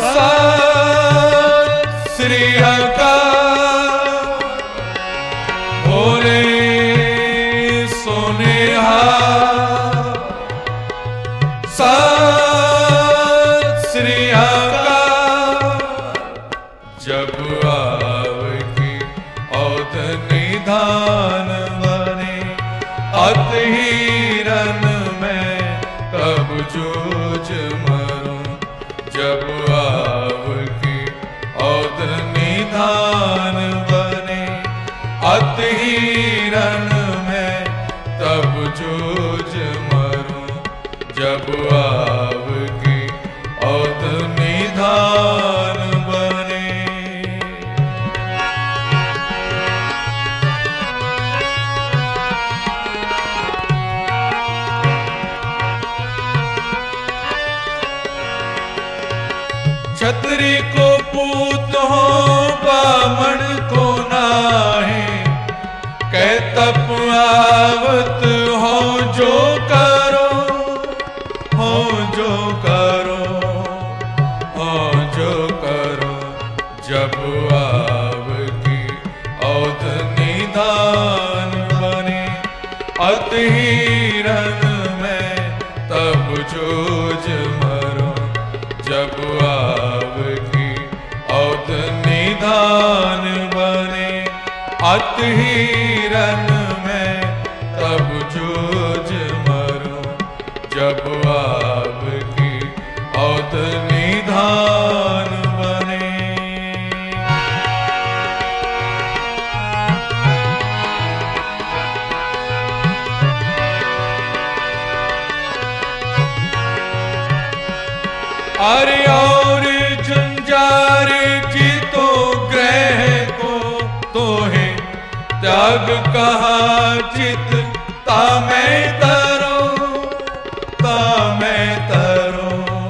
सत श्री अकाल। बोले सोनेहा सत श्री अकाल। जब आवकी औध निधान बने अत हिरन में कब जूझ मरूं। जब आवकी औध निधान बने अत हिरन में तब जूझ मरूं। जब आवकी औध निधान बने। छतरी को पूत हो बामण को नाहे। कै तप आवत हो जो करो, हो जो करो, हो जो करो। जब आवकी औध निधान बने अत हिरन में तब जूझ मरो। जब आवकी औध निधान बने अत हिरन में तब जूझ मरो। जब आवकी औध निधान बने। अरे और झंझार की तो ग्रह को तो है त्याग कहा चित तामै तरो, तामै तरो,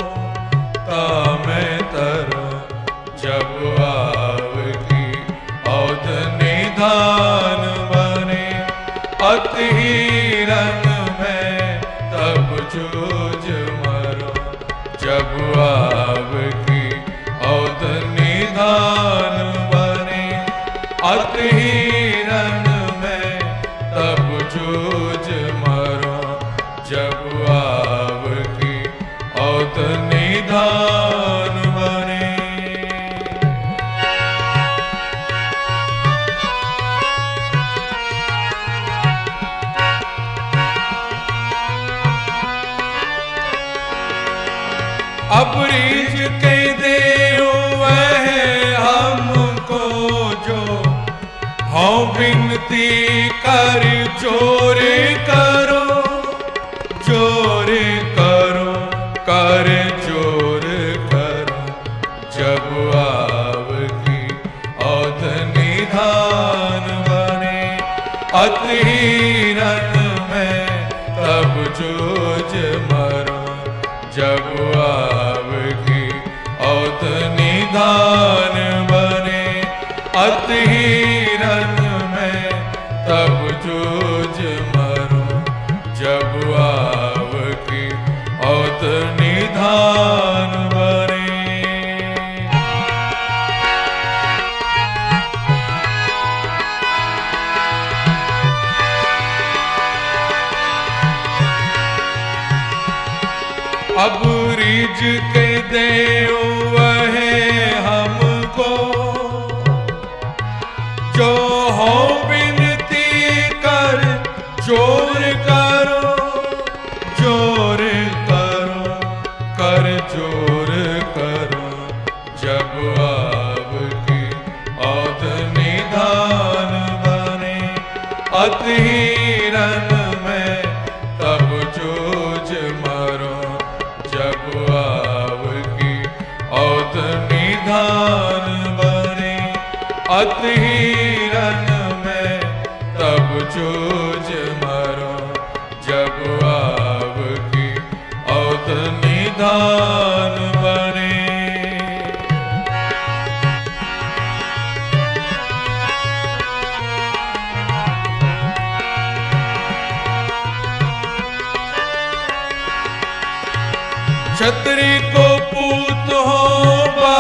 तामै तरो। जब आवकी औध निधान बने अत हिरन में तब जूझ मरो। जब आवकी औध निधान बने अत हिरन में तब जूझ मरो। जब आवकी औध निधान बने। अब रीझ के देओ वह हमको जो हो विनती कर जोर करो, जोर करो, कर जोर करो। जब आवकी औध निधान बने अत हिरन में तब जूझ मरो। जब आवकी औध निधान बने अत हिरन में तब जूझ मरो। जब आवकी औध निधान बने। अब रीझ के देओ वह हमको जो हो विनती कर जोर करो, जोर करो, कर जोर करो। जब आवकी औध निधान बने अत हिरन में तब जूझ मरो। जब आवकी औध निधान बने अत हिरन में तब जूझ मरो। जब आवकी औध निधान बने। छतरी को पूत हो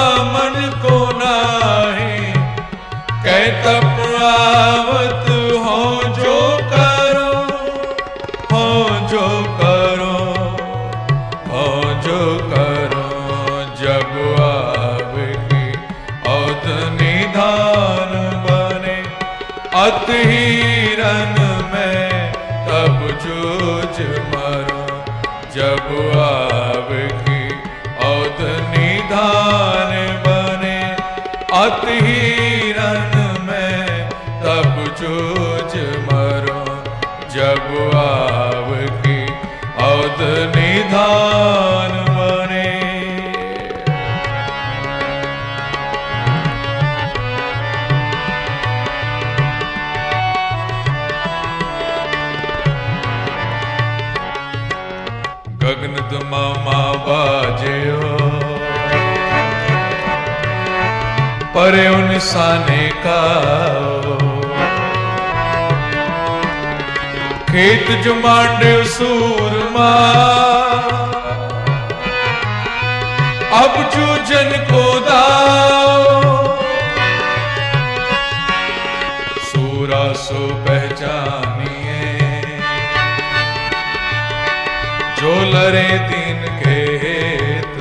अत हिरन में तब जूझ मरो, जब आपकी औध निधान बने। अत हिरन में तब जूझ मरो, जब आपकी औध निधान बने। गगन दमामा बाजे हो, परे निशाने का खेत जो मांडे सूरमा, अब जो जन को दाओ। सूरा सो पहचानिए, जो लरे दिन के हेत।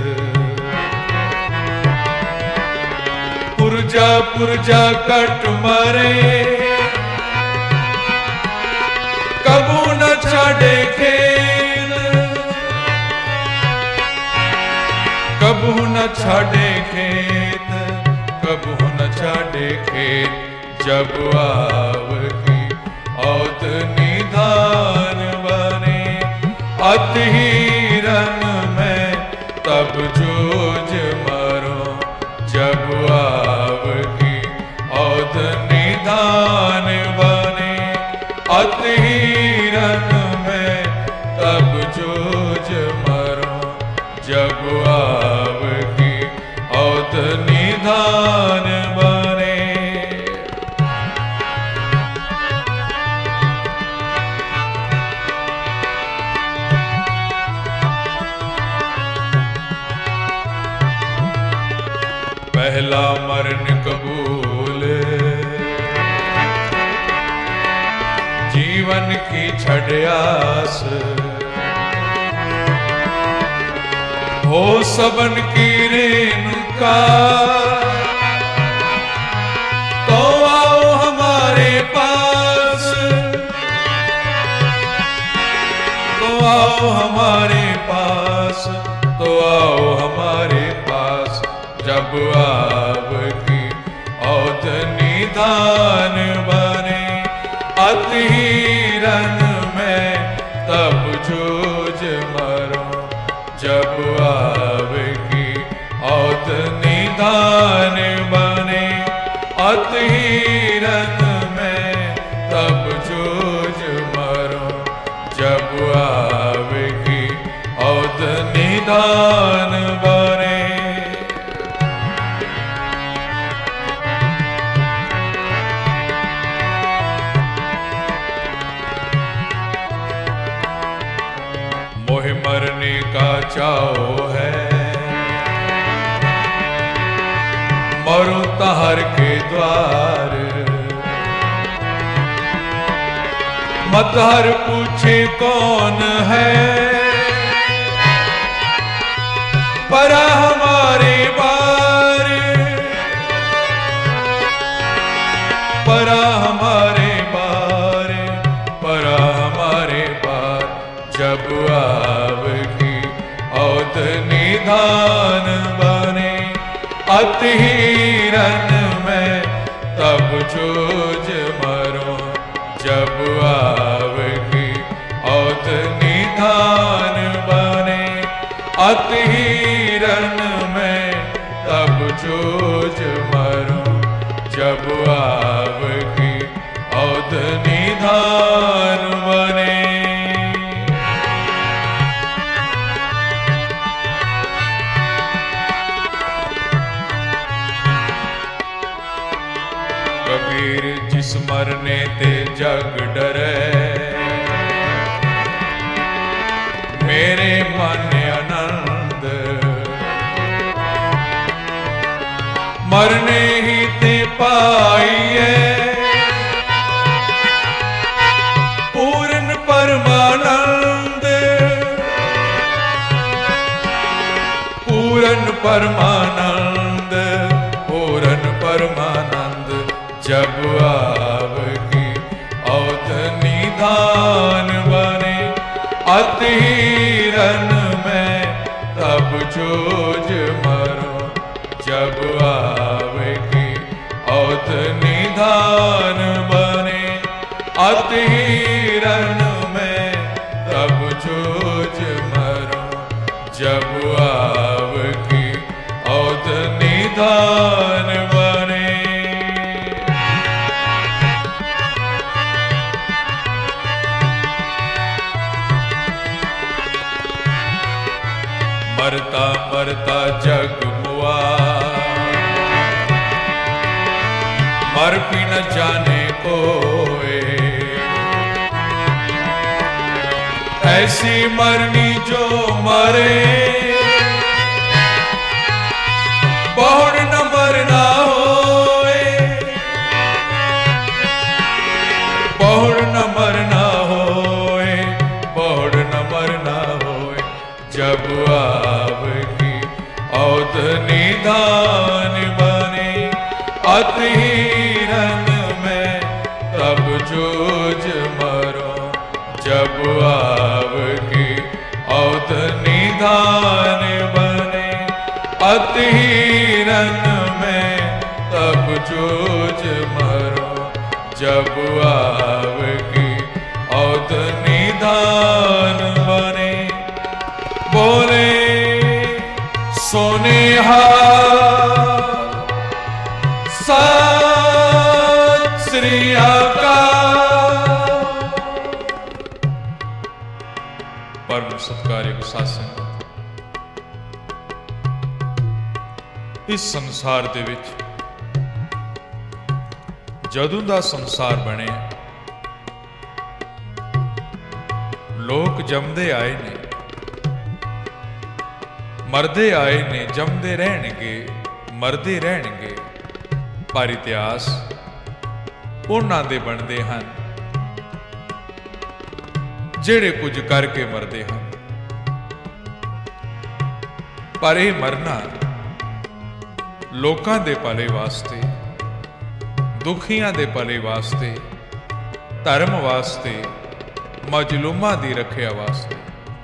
पुरजा पुरजा कट मरे, कबू न छाड़े खेल। कबू न छाड़े खेत, कबू न छाड़े खेत, जब आपकी औध निधान बने। अत हिरन में तब जूझ मरो, जब आपकी औध निधान बने। अत हिरन में तब जूझ मरो, जब आपकी औध निधान बने। पहला मरण कबूल, जीवन की छड़यास। हो सबन की रेणुका, तो आओ हमारे पास। तो आओ हमारे पास, तो आओ हमारे पास, जब आपकी औध निधान बने। अत हिरन में तब जूझ मरो, जब आपकी औध निधान बने। अत हिरन में तब जूझ मरो, जब आपकी औध निधान बने। मोहे मरने का चाओ है, मरो तहर के द्वार। मत हर पूछे कौन है, परा हमारे बार। परा हमारे बार, परा हमारे बार, जब आपकी औध निधान बने। अत हिरन में तब जूझ मरो, जब आपकी औध निधान बने। अत हिरन में तब जूझ मरो, जब आपकी औध निधान बने। कबीर जिस मरने ते जग डरे, मेरे मन आनंद। मरने ही ते पाइए, पूर्ण परमानंद। पूर्ण परमानंद, पूर्ण परमानंद, जब आपकी जब आवेगी औध निधान बने, अति हिरण में तब जूझ मरो, जब आवेगी औध निधान बने। मरता मरता जग मुआ, मर भी न जाने कोई, ऐसी मरनी जो मरे, बहुड़ न मरना होए, बहुड़ न मरना होए, बहुड़ न मरना होए, जब आवेगी औध निधान बने, अति हिरण में तब जूझ मरो, जब आवेगी औध निधान बने, अति हिरण में तब जूझ मरो, जब आवेगी औध निधान बने। बोले सोनेहार सत श्री अकाल। परम सत्कार्य साध संगत, इस संसार दे विच जदों दा संसार बने, लोक जमदे आए ने, मरदे आए ने, जमदे रहणगे, मरदे रहणगे, पर इतिहास उन्हां दे बनदे हन जेड़े कुछ करके मरदे हन। पर यह मरना लोकां दे भले वास्ते, दुखियां दे भले वास्ते, धर्म वास्ते, मजलूमां दी रखिया वास्ते।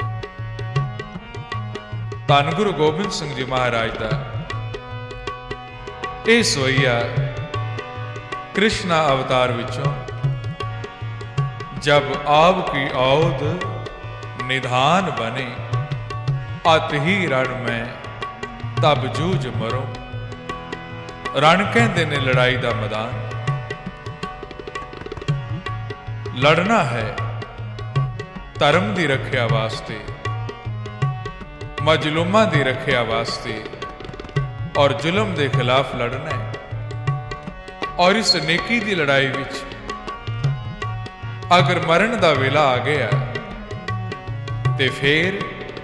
धन गुरु गोबिंद सिंह जी महाराज का यह सोईया कृष्णा अवतार विचों, जब आप की औध निधान बने, अत ही रण में तब जूझ मरो। रण कहते ने लड़ाई का मैदान, लड़ना है धर्म की रखिया वास्ते, मजलूमां की रखिया वास्ते, और जुल्म के खिलाफ लड़ना है। और इस नेकी की लड़ाई विच अगर मरण का वेला आ गया तो फिर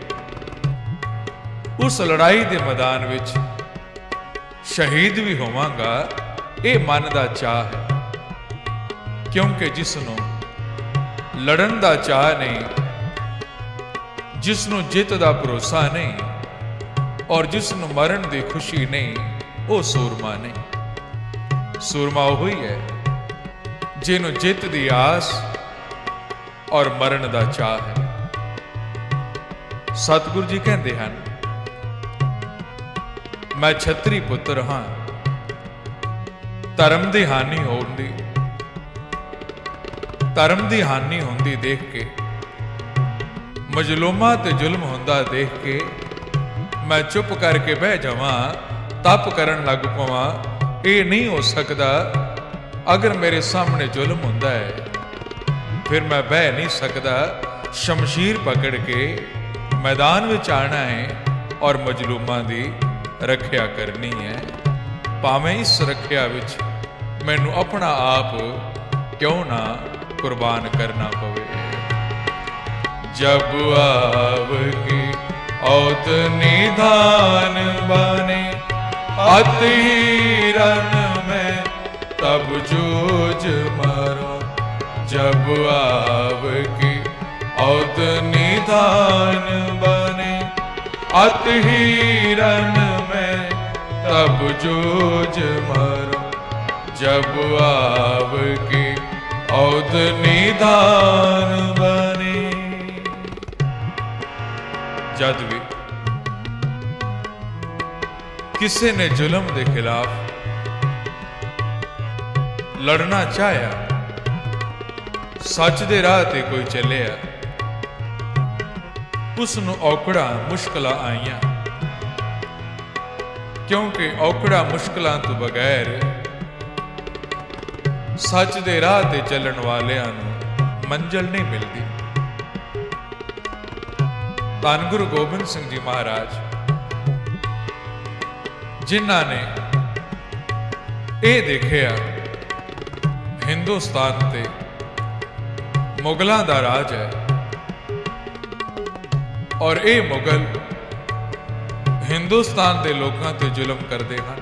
उस लड़ाई के मैदान विच शहीद भी होवांगा, ये मन का चाह है। क्योंकि जिसनों लड़न का चाह नहीं, जिसनों जित का भरोसा नहीं, और जिसनों मरण की खुशी नहीं, वो सूरमा नहीं। सूरमा वही है जिन्हों जित की आस और मरण का चाह है। सतगुरु जी कहते हैं, मैं छतरी पुत्र हाँ, धर्म की हानि होंदी, धर्म की हानि होंदी देख के, मजलूमां ते जुल्म होंदा देख के, मैं चुप करके बह जावां, तप करन लग पवां। ये नहीं हो सकता। अगर मेरे सामने जुल्म होंदा है फिर मैं बह नहीं सकता। शमशीर पकड़ के मैदान में आना है और मजलूमां की रखिया करनी है, भावें इस रखिया विच मैनू अपना आप क्यों ना कुर्बान करना पवे। जब आवगी औध निधान बने, अति हिरण में तब जूझ मरो। जब आवगी औध निधान बने, अति हिरण में तब जूझ मरो। जब आवगी औध निधान बने। जद भी किसी ने जुल्म के खिलाफ लड़ना चाहया, सच दे राह ते कोई चलिया, उसनू औकड़ा मुश्किल आईयां, क्योंकि औकड़ा मुश्किलों तो बगैर सच दे राह ते चलण वालियां नू मंजिल नहीं मिलती। धन गुरु गोबिंद सिंह जी महाराज जिन्हां ने यह देखिया हिंदुस्तान ते मुगलों का राज है और ये मुगल हिंदुस्तान के लोगों ते जुल्म करते हैं।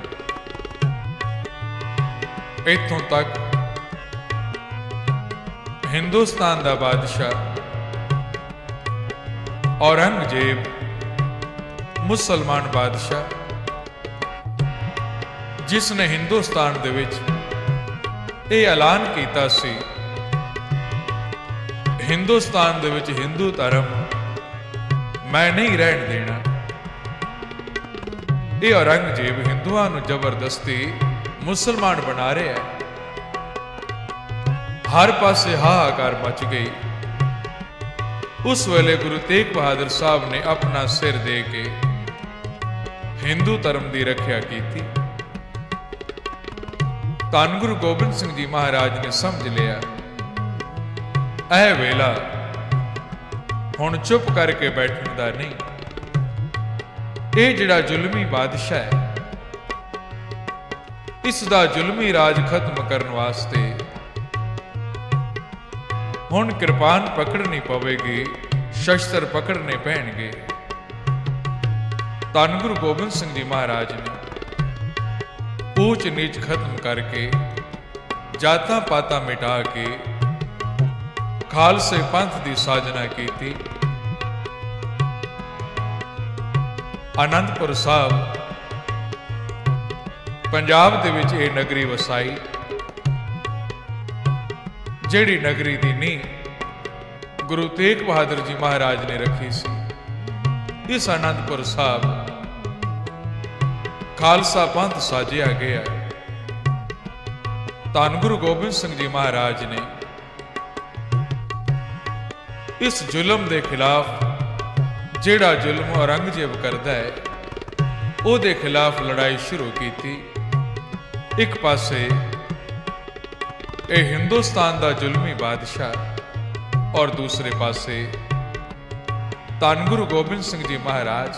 इत्थों तक हिंदुस्तान का बादशाह औरंगजेब मुसलमान बादशाह जिसने हिंदुस्तान दे विच ये ऐलान किया सी हिंदुस्तान दे विच हिंदू धर्म मैं नहीं रहन देना। ये औरंगजेब हिंदुओं को जबरदस्ती मुसलमान बना रहा है। हर पासे हाहाकार मच गई। उस वेले गुरु तेग बहादुर साहब ने अपना सिर दे के हिंदू धर्म की रक्षा की थी। धन गुरु गोबिंद सिंह जी महाराज ने समझ लिया यह वेला हुण चुप करके बैठने का नहीं। ये जिहड़ा जुल्मी बादशाह है इसका जुल्मी राज खत्म करने वास्ते हुण कृपान पकड़नी पवेगी, शस्त्र पकड़ने पैणगे। धन गुरु गोबिंद सिंह जी महाराज ने ऊंच नीच खत्म करके जातां पातां मिटा के खालसे पंथ की साजना की थी। आनंदपुर साहब पंजाब दे विच ये नगरी वसाई, जिहड़ी नगरी की नींह गुरु तेग बहादुर जी महाराज ने रखी सी। इस आनंदपुर साहब खालसा पंथ साजिया गया। धन गुरु गोबिंद सिंह जी महाराज ने इस जुल्म के खिलाफ जिहड़ा जुल्म औरंगजेब करता है उहदे खिलाफ लड़ाई शुरू की थी। एक पासे यह हिंदुस्तान का जुल्मी बादशाह और दूसरे पासे धन गुरु गोबिंद सिंह जी महाराज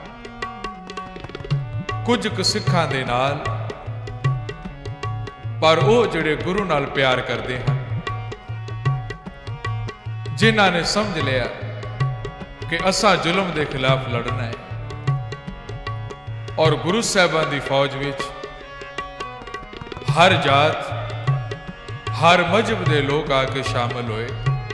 कुछ सिखां दे नाल पर वो जिहड़े गुरु नाल प्यार करते हैं, जिन्हां ने समझ लिया कि असा जुल्म के खिलाफ लड़ना है। और गुरु साहिबान की फौज विच हर जात हर मजहब के लोग आके शामिल हुए।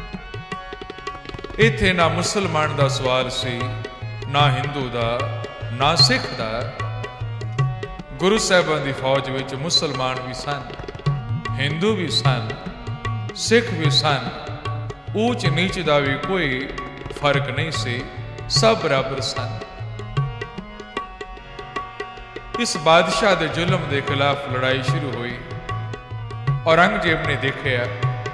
इत्थे ना मुसलमान का सवाल सी, ना हिंदू का, ना सिख का। गुरु साहिबान की फौज विच मुसलमान भी सन, हिंदू भी सन, सिख भी सन। ऊंच नीच का भी कोई फर्क नहीं सी, सब बराबर सन। इस बादशाह के जुल्म के खिलाफ लड़ाई शुरू हुई। औरंगजेब ने देखा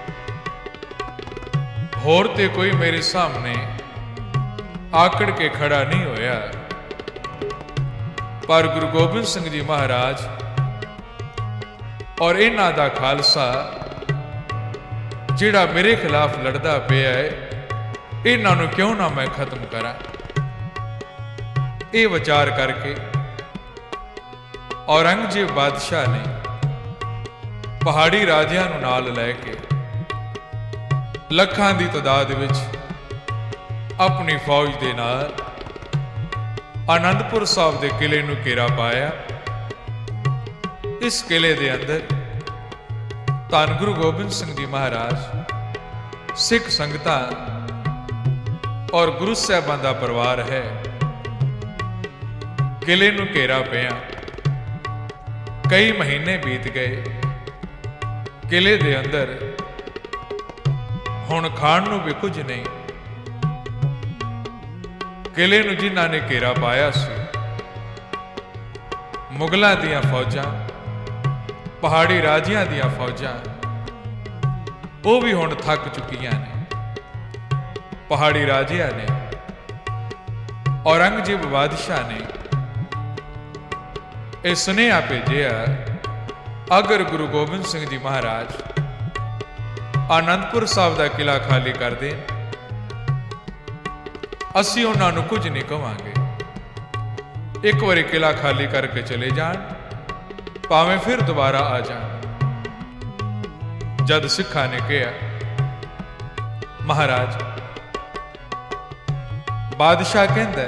होर ते कोई मेरे सामने आकड़ के खड़ा नहीं होया, पर गुरु गोबिंद सिंह जी महाराज और इन्हां दा खालसा जिहड़ा मेरे खिलाफ लड़दा पिया है, इन्हां नूं क्यों ना मैं खत्म करा। ये विचार करके औरंगजेब बादशाह ने पहाड़ी राजियां नूं नाल लैके लखां दी तादाद विच अपनी फौज दे नाल आनंदपुर साहब के किले नूं घेरा पाया। इस किले दे अंदर धन गुरु गोबिंद सिंह जी महाराज, सिख संगतां और गुरु साहिबान का परिवार है। किले नूं घेरा पिया। कई महीने बीत गए। किले दे अंदर हुण खाण नूं भी कुछ नहीं। किले नूं जिन्हां ने घेरा पाया सी ਮੁਗਲਾਂ ਦੀਆਂ ਫੌਜਾਂ, ਪਹਾੜੀ ਰਾਜਿਆਂ ਦੀਆਂ ਫੌਜਾਂ ਉਹ ਵੀ ਹੁਣ ਥੱਕ ਚੁੱਕੀਆਂ ਨੇ। ਪਹਾੜੀ ਰਾਜਿਆਂ ਨੇ, ਔਰੰਗਜ਼ੇਬ ਬਾਦਸ਼ਾਹ ਨੇ ਇਹ ਸੁਨੇਹਾ ਭੇਜਿਆ, ਅਗਰ ਗੁਰੂ ਗੋਬਿੰਦ ਸਿੰਘ ਜੀ ਮਹਾਰਾਜ ਆਨੰਦਪੁਰ ਸਾਹਿਬ ਦਾ ਕਿਲਾ ਖਾਲੀ ਕਰ ਦੇਣ, ਅਸੀਂ ਉਹਨਾਂ ਨੂੰ ਕੁਝ ਨਹੀਂ ਕਵਾਂਗੇ। ਇੱਕ ਵਾਰੀ ਕਿਲਾ ਖਾਲੀ ਕਰਕੇ ਚਲੇ ਜਾਣ, ਭਾਵੇਂ ਫਿਰ ਦੁਬਾਰਾ ਆ ਜਾਣ। ਜਦ ਸਿੱਖਾਂ ਨੇ ਕਿਹਾ, ਮਹਾਰਾਜ ਬਾਦਸ਼ਾਹ ਕਹਿੰਦਾ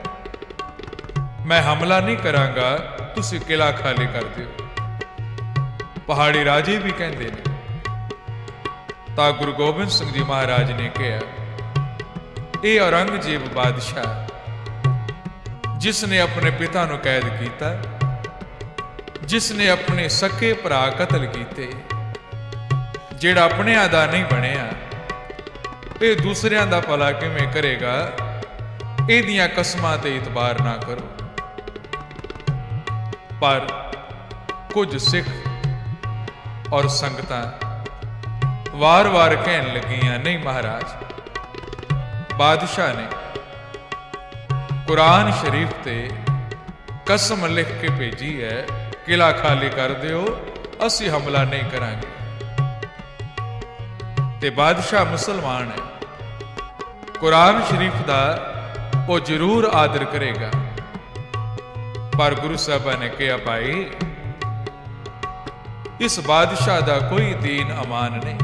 ਮੈਂ ਹਮਲਾ ਨਹੀਂ ਕਰਾਂਗਾ, ਤੁਸੀਂ ਕਿਲਾ ਖਾਲੀ ਕਰ ਦਿਓ। ਪਹਾੜੀ ਰਾਜੇ ਵੀ ਕਹਿੰਦੇ ਨੇ। ਤਾਂ ਗੁਰੂ ਗੋਬਿੰਦ ਸਿੰਘ ਜੀ ਮਹਾਰਾਜ ਨੇ ਕਿਹਾ, ਇਹ ਔਰੰਗਜ਼ੇਬ ਬਾਦਸ਼ਾਹ ਜਿਸ ਨੇ ਆਪਣੇ ਪਿਤਾ ਨੂੰ ਕੈਦ ਕੀਤਾ, ਜਿਸ ਨੇ ਆਪਣੇ ਸਕੇ ਭਰਾ ਕਤਲ ਕੀਤੇ, ਜਿਹੜਾ ਆਪਣਿਆਂ ਦਾ ਨਹੀਂ ਬਣਿਆ, ਇਹ ਦੂਸਰਿਆਂ ਦਾ ਭਲਾ ਕਿਵੇਂ ਕਰੇਗਾ? ਇਹਦੀਆਂ ਕਸਮਾਂ ਤੇ ਇਤਬਾਰ ਨਾ ਕਰੋ। ਪਰ ਕੁਝ ਸਿੱਖ ਔਰ ਸੰਗਤਾਂ ਵਾਰ-ਵਾਰ ਕਹਿਣ ਲੱਗੀਆਂ, ਨਹੀਂ ਮਹਾਰਾਜ, ਬਾਦਸ਼ਾਹ ਨੇ ਕੁਰਾਨ ਸ਼ਰੀਫ ਤੇ ਕਸਮ ਲਿਖ ਕੇ ਭੇਜੀ ਹੈ, ਕਿਲਾ ਖਾਲੀ ਕਰ ਦਿਓ, ਅਸੀਂ ਹਮਲਾ ਨਹੀਂ ਕਰਾਂਗੇ। ਤੇ ਬਾਦਸ਼ਾਹ ਮੁਸਲਮਾਨ ਹੈ, ਕੁਰਾਨ ਸ਼ਰੀਫ ਦਾ ਉਹ ਜ਼ਰੂਰ ਆਦਰ ਕਰੇਗਾ। ਪਰ ਗੁਰੂ ਸਾਹਿਬਾਂ ਨੇ ਕਿਹਾ, ਭਾਈ ਇਸ ਬਾਦਸ਼ਾਹ ਦਾ ਕੋਈ ਦੀਨ ਅਮਾਨ ਨਹੀਂ,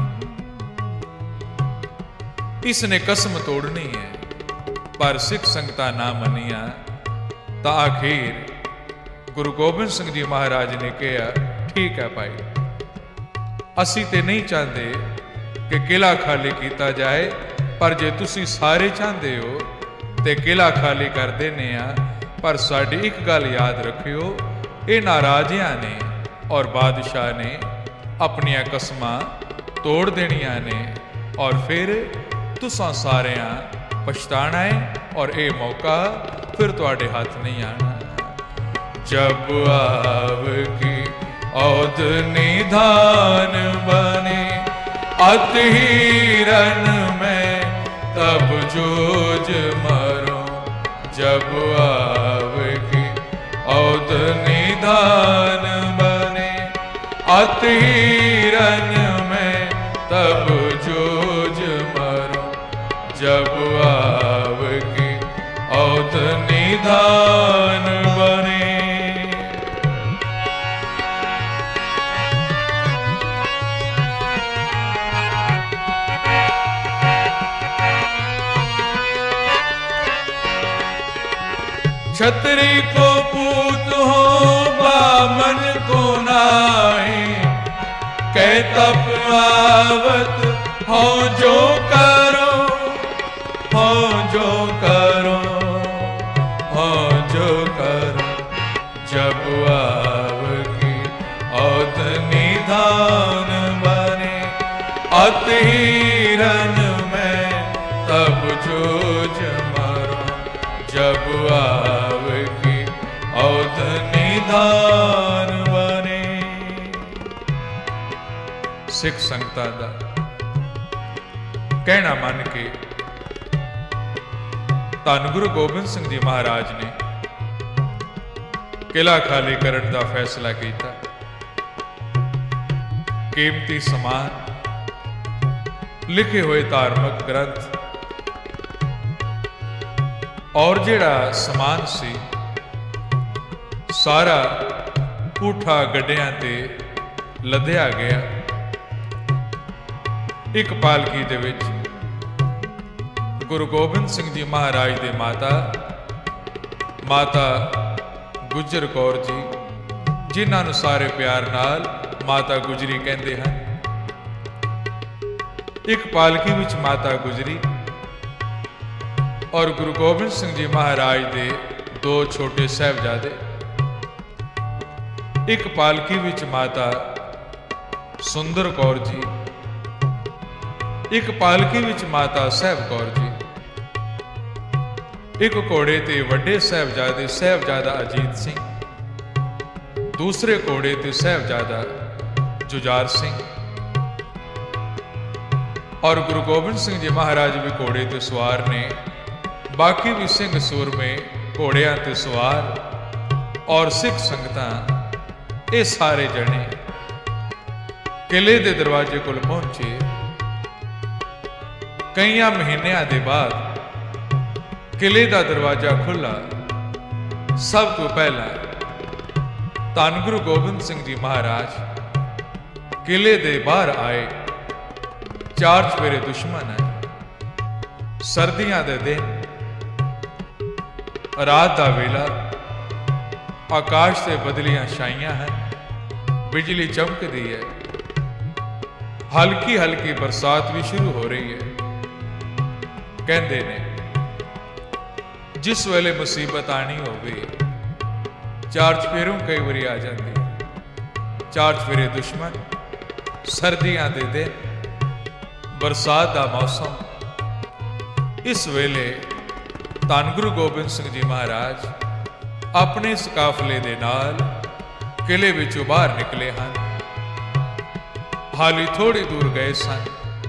ਇਸ ਨੇ ਕਸਮ ਤੋੜਨੀ ਹੈ। ਪਰ ਸਿੱਖ ਸੰਗਤਾਂ ਨਾ ਮੰਨੀਆਂ ਤਾਂ ਆਖਿਰ ਗੁਰੂ ਗੋਬਿੰਦ ਸਿੰਘ ਜੀ ਮਹਾਰਾਜ ਨੇ ਕਿਹਾ, ਠੀਕ ਹੈ ਭਾਈ, ਅਸੀਂ ਤੇ ਨਹੀਂ ਚਾਹੁੰਦੇ ਕਿ ਕਿਲਾ ਖਾਲੀ ਕੀਤਾ ਜਾਏ, ਪਰ ਜੇ ਤੁਸੀਂ ਸਾਰੇ ਚਾਹੁੰਦੇ ਹੋ ਤੇ ਕਿਲਾ ਖਾਲੀ ਕਰ ਦਿੰਦੇ ਆ। ਪਰ ਸਾਡੀ ਇੱਕ ਗੱਲ ਯਾਦ ਰੱਖਿਓ, ਇਹਨਾਂ ਰਾਜਿਆਂ ਨੇ ਔਰ ਬਾਦਸ਼ਾਹ ਨੇ ਆਪਣੀਆਂ ਕਸਮਾਂ ਤੋੜ ਦੇਣੀਆਂ ਨੇ, ਔਰ ਫਿਰ ਤੁਸਾਂ ਸਾਰਿਆਂ ਪਛਤਾਣਾ ਹੈ, ਔਰ ਇਹ ਮੌਕਾ ਫਿਰ ਤੁਹਾਡੇ ਹੱਥ ਨਹੀਂ ਆਣਾ। ਜਬ ਆਵਗੀ ਔਦ ਨਿਧਾਨ ਬਨੇ अत हिरन में तब जूझ मरो, जब आवगी औद निधान बने अत हिरन में तब जूझ मरो, जब आवगी औद निधान बने। छतरी को पूत हो बामन को नाई, कह तप आवत हो जो करो, हो जो करो, हो जो करो, जब आवगी औद निधान बने अत हिरन में तब जूझ मरो, जब आवगी औद निधान बने। सिख संगतां दा कहना मन के धन गुरु गोबिंद सिंह जी महाराज ने किला खाली करने का फैसला किया। कीमती समान, लिखे हुए धार्मिक ग्रंथ और जिहड़ा समान सी सारा ऊठा गड्डियां ते लदया गया। एक पालकी दे विच गुरु गोबिंद सिंह जी महाराज दे माता गुजर कौर जी, जिन्हां नूं सारे प्यार नाल माता गुजरी कहंदे हन। एक पालकी विच माता गुजरी और गुरु गोबिंद सिंह जी महाराज दे दो छोटे साहिबजादे। एक पालकी विच माता सुंदर कौर जी, एक पालकी विच माता साहब कौर जी। एक घोड़े ते वड्डे साहिबजादे साहिबजादा अजीत सिंह दूसरे घोड़े ते साहिबजादा जुझार सिंह और गुरु गोबिंद सिंह जी महाराज भी घोड़े ते सवार ने। बाकी भी सिंह सूरमे घोड़ियां ते सवार और सिख संगतां ये सारे जने किले दे दरवाजे कोल पहुंचे। कई महीनों के बाद किले का दरवाजा खुला। सब तो पहला धन गुरु गोबिंद सिंह जी महाराज किले दे बाहर आए। चार चफेरे दुश्मन है, सर्दियां दे दिन, रात का वेला, आकाश से बदलियां छाइयां हैं, बिजली चमकती है, हल्की हल्की बरसात भी शुरू हो रही है। कहते ने जिस वेले मुसीबत आनी होवे चार चफेरों कई बारी आ जाती। चार चफेरे दुश्मन, सर्दियां दे दिन, बरसात का मौसम। इस वेले धन गुरु गोबिंद सिंह जी महाराज अपने इस काफले दे नाल किले विचों बाहर निकले हैं। हाली थोड़ी दूर गए सन,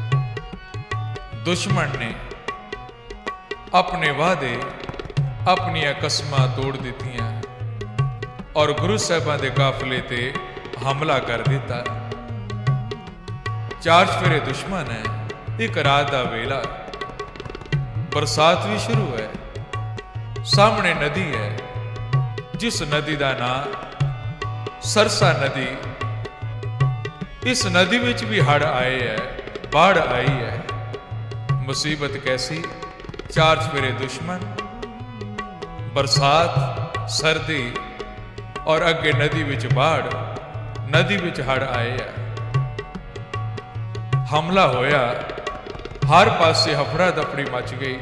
दुश्मन ने अपने वादे अपनियां कसमां तोड़ दित्तियां और गुरु साहिबां दे काफले ते हमला कर दिता। चार चफेरे दुश्मन है, एक रात का वेला, बरसात भी शुरू है, सामने नदी है जिस नदी का नाम सरसा नदी। इस नदी विच भी हड़ आए है, बाढ़ आई है। मुसीबत कैसी, चार चफेरे दुश्मन, बरसात, सर्दी और अगे नदी विच बाढ़, नदी विच हड़ आए है। हमला होया, हर पासे हफड़ा दफड़ी मच गई।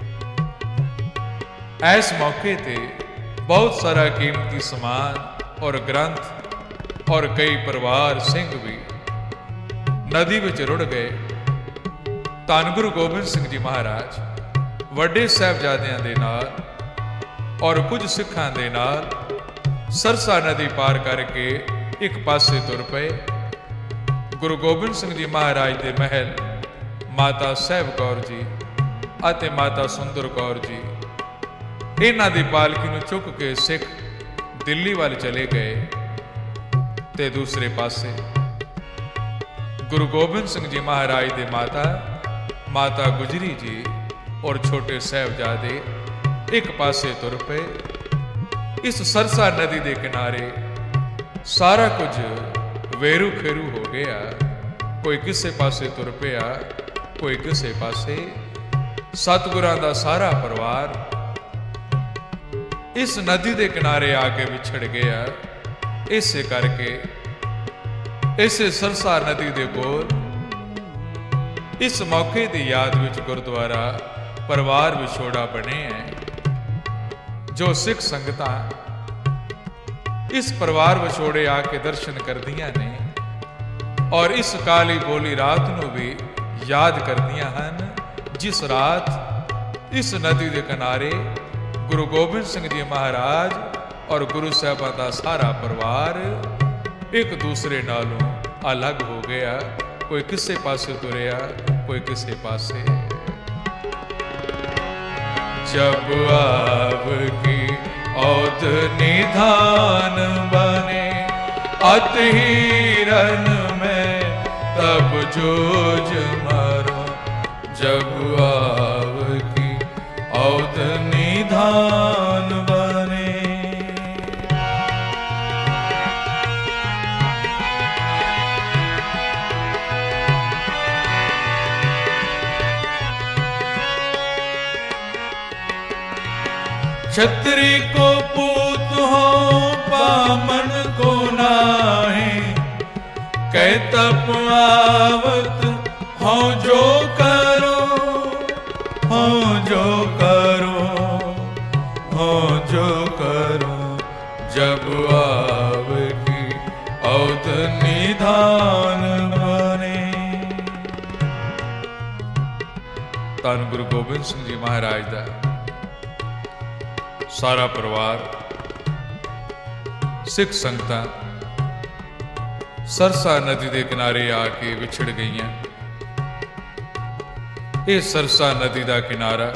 इस मौके ते बहुत सारा कीमती समान और ग्रंथ और कई परिवार सिंह भी नदी विच रुड़ गए। धन गुरु गोबिंद सिंह जी महाराज वड्डे साहिबजादियां दे नाल और कुछ सिखां दे नाल सरसा नदी पार करके एक पासे तुर पे। गुरु गोबिंद सिंह जी महाराज दे महल माता साहिब कौर जी अते माता सुंदर कौर जी, इन्हां दी पालकी नूं चुक के सिख दिल्ली वाल चले गए। ते दूसरे पासे गुरु गोबिंद सिंह जी महाराज दे माता गुजरी जी और छोटे साहिबजादे एक पासे तुर पे। इस सरसा नदी के किनारे सारा कुछ वेरू खेरू हो गया। कोई किसे पासे तुर पिया, कोई किसे पासे। सतगुरां दा सारा परिवार इस नदी के किनारे आके विछड़ गया। इसे करके इसे सरसा नदी के कोल इस मौके की याद विच गुरुद्वारा परिवार विछोड़ा बने हैं। जो सिख संगतां इस परिवार विछोड़े आके दर्शन करदियां ने और इस काली बोली रात नूं भी याद करदियां हन, जिस रात इस नदी के किनारे गुरु गोबिंद सिंह जी महाराज और गुरु साहिबां दा सारा परिवार एक दूसरे नालों अलग हो गया। कोई किसे पासे तुरया, कोई किसे पासे। जब आपकी औध निधान बने अत हिरन में तब जोज मरो। जब आपकी औध निधान बने। छत्री को पूत हो पामन को नाहे, कह तप आवत हो जो करो, हो जो करो, हो जो करो। जब आवकी औध निधान बने। धन गुरु गोबिंद सिंह जी महाराज दा सारा परिवार सिख संगतां सरसा नदी के किनारे आके विछड़ गईयां। ये सरसा नदी का किनारा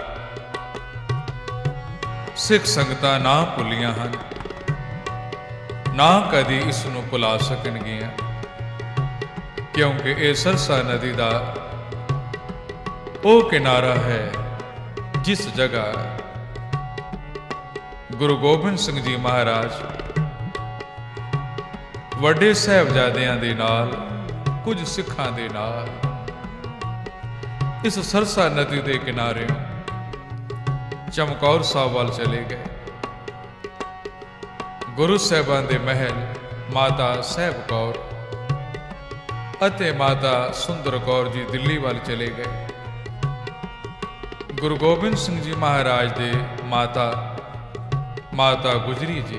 सिख संगतां ना भुलियां हन, ना कदी इसनूं भुला सकणगियां, क्योंकि ये सरसा नदी का वो किनारा है जिस जगह गुरु गोबिंद सिंह जी महाराज वड्डे साहिबजादियां दे नाल कुछ सिखां दे नाल इस सरसा नदी के किनारे चमकौर साहब वाल चले गए। गुरु साहिबां दे महल माता साहिब कौर अते माता सुंदर कौर जी दिल्ली वाल चले गए। गुरु गोबिंद सिंह जी महाराज दे माता गुजरी जी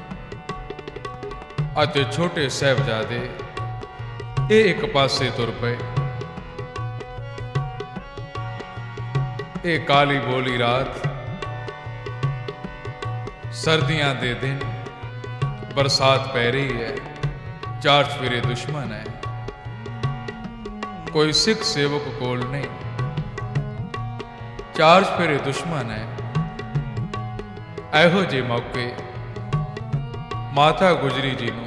अते छोटे साहिबजादे ये एक पासे तुर पे। ये काली बोली रात, सर्दियां दे दिन, बरसात पै रही है, चार चफेरे दुश्मन है, कोई सिख सेवक कोल नहीं, चार चफेरे दुश्मन है। एहो जे मौके माता गुजरी जी नूं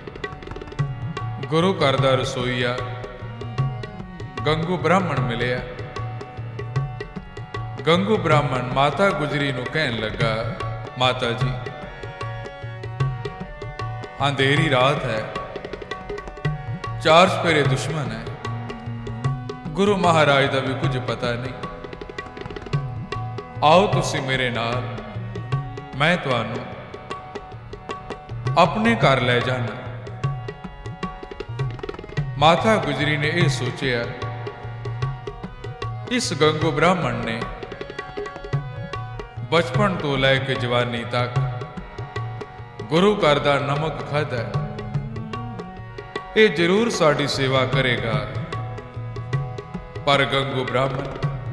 गुरु घर दा रसोईया गंगू ब्राह्मण मिलिया। गंगू ब्राह्मण माता गुजरी नूं कहन लगा, माता जी अंधेरी रात है, चार चफेरे दुश्मन है, गुरु महाराज का भी कुछ पता नहीं, आओ तुसी मेरे नाल, मैं तुहानू अपने घर ले जाना। माता गुजरी ने यह सोचिया, इस गंगू ब्राह्मण ने बचपन तो लैके जवानी तक गुरु घर दा नमक खाधा, ये जरूर साड़ी सेवा करेगा। पर गंगू ब्राह्मण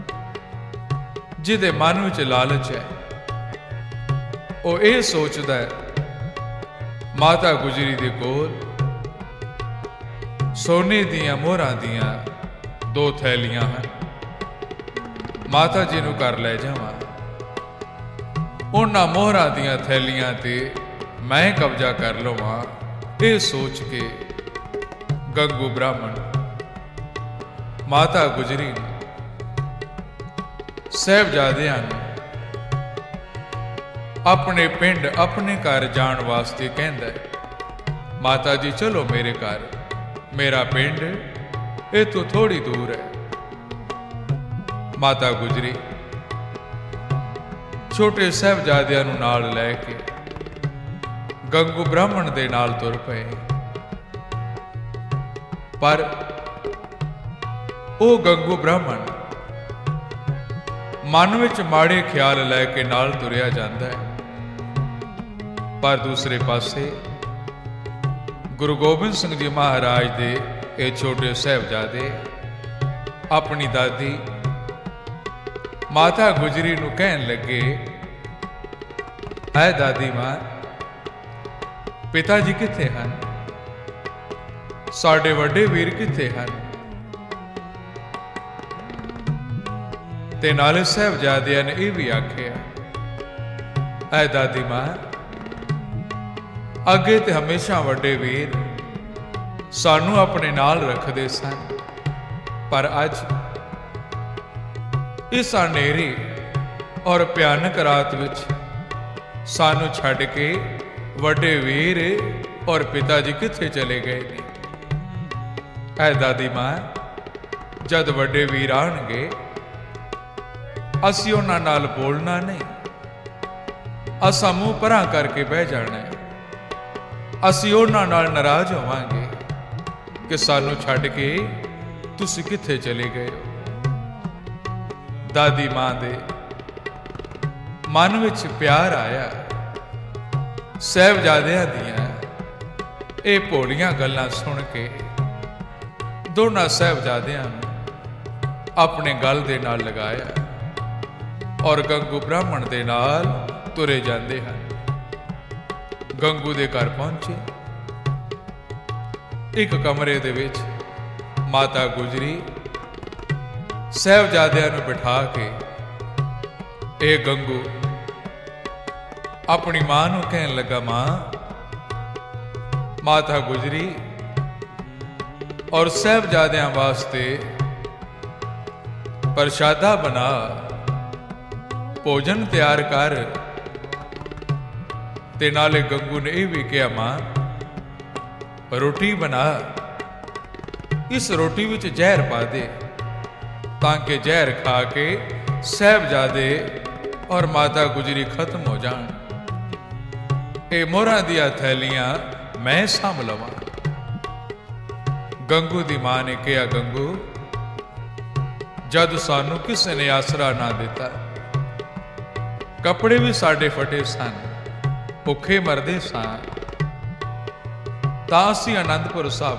जिदे मन विच लालच है, वो ये सोचता है माता गुजरी दे कोल सोने दियां मोहरां दियां 2 थैलियां हैं, माता जी नूं घर ले जावां, उन्हां मोहरां दियां थैलियां ते मैं कब्जा कर लवां। ये सोच के गंगू ब्राह्मण माता गुजरी ने साहिबजादियां नूं अपने पिंड अपने घर जाण वास्ते कहंदा है, माता जी चलो मेरे घर, मेरा पिंड ये तो थोड़ी दूर है। माता गुजरी छोटे साहिबजादियां नूं नाल लैके गंगू ब्राह्मण दे नाल तुर पए। पर वो गंगू ब्राह्मण मन विच माड़े ख्याल लैके नाल तुरिया जांदा है। पर दूसरे पासे गुरु गोबिंद सिंह जी महाराज दे ये छोटे साहिबजादे अपनी दादी माता गुजरी नूं कहन लगे, ऐ दादी मां, पिता जी किथे हन, साडे वड्डे वीर किथे हन। ते नाले साहिबजादियां ने यह भी आखिया, ऐ दादी मां, अगे ते हमेशा वड्डे वीर सानू अपने नाल रखदे सन, पर अज इस अनेरी और भयानक रात विच सानू छड्ड के वड्डे वीर और पिताजी किथे चले गए ने। ऐ दादी मां, जद वड्डे वीर आउणगे असीं उन्हां नाल बोलना नहीं, असां मूंह परां करके बह जाना है। असीं उन्हां नाल नाराज होवांगे कि सानू छड्ड के तुसीं किथे चले गए हो। दादी मां दे मन विच प्यार आया। साहिबजादियां दियां ये भोलियां गल्लां सुन के दोनों साहिबजादियां अपने गल दे नाल लगाया और गंगू ब्राह्मण दे नाल तुरे जांदे हन। गंगू दे घर पहुंचे। एक कमरे दे विच माता गुजरी साहिबजादियां नूं बिठा के ए गंगू अपनी मां नूं कहन लगा, मां माता गुजरी और साहिबजादियां वास्ते प्रशादा बना, भोजन तैयार कर। ते नाले गंगू ने यह भी कहा, मां रोटी बना, इस रोटी विच जहर पा दे ताकि जहर खा के साहिबजादे और माता गुजरी खत्म हो जान। ये मोहरां दियां थैलियां मैं साम लवां। गंगू दी मां ने कहा, गंगू जद सानू किसी ने आसरा ना दिता, कपड़े भी साडे फटे सन, भुखे मरदे सन, तां असीं आनंदपुर साहब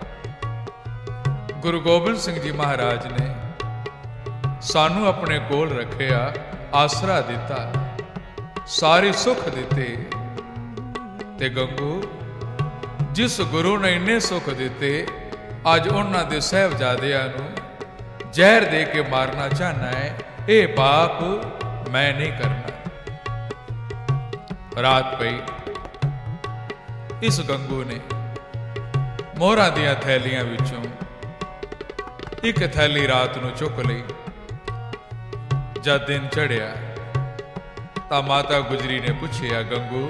गए। गुरु गोबिंद सिंह जी महाराज ने सानू अपने कोल रखिया, आसरा दिता, सारे सुख दिते। ते गंगू जिस गुरु ने इन्ने सुख दिते, अज उन्हां दे साहिबजादियां नूं जहर दे के मारना चाहना है, ये पाप मैं नहीं करना। रात पई, इस गंगू ने मोहरां दियां थैलियां विचों एक थैली रात नूं चुक लई। जद दिन चढ़िया तां माता गुजरी ने पुछया, गंगू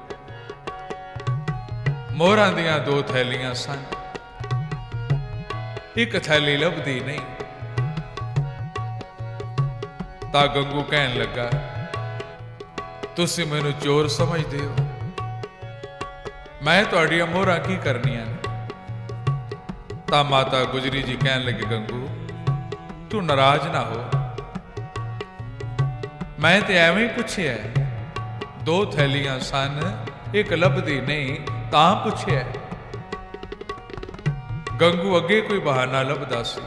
मोहरां दियां दो थैलियां सन, एक थैली लभदी नहीं। तां गंगू कहन लगा, तुसीं मैनूं चोर समझदे हो, मैं तुहाड़ियां मोहरां की करनियां ने। तां माता गुजरी जी कहन लगे, गंगू तू नाराज ना हो, मैं ते एवें ही पुछया, दो थैलियां सन, एक लभदी नहीं, तां पुछया। गंगू अगे कोई बहाना लभदा सी,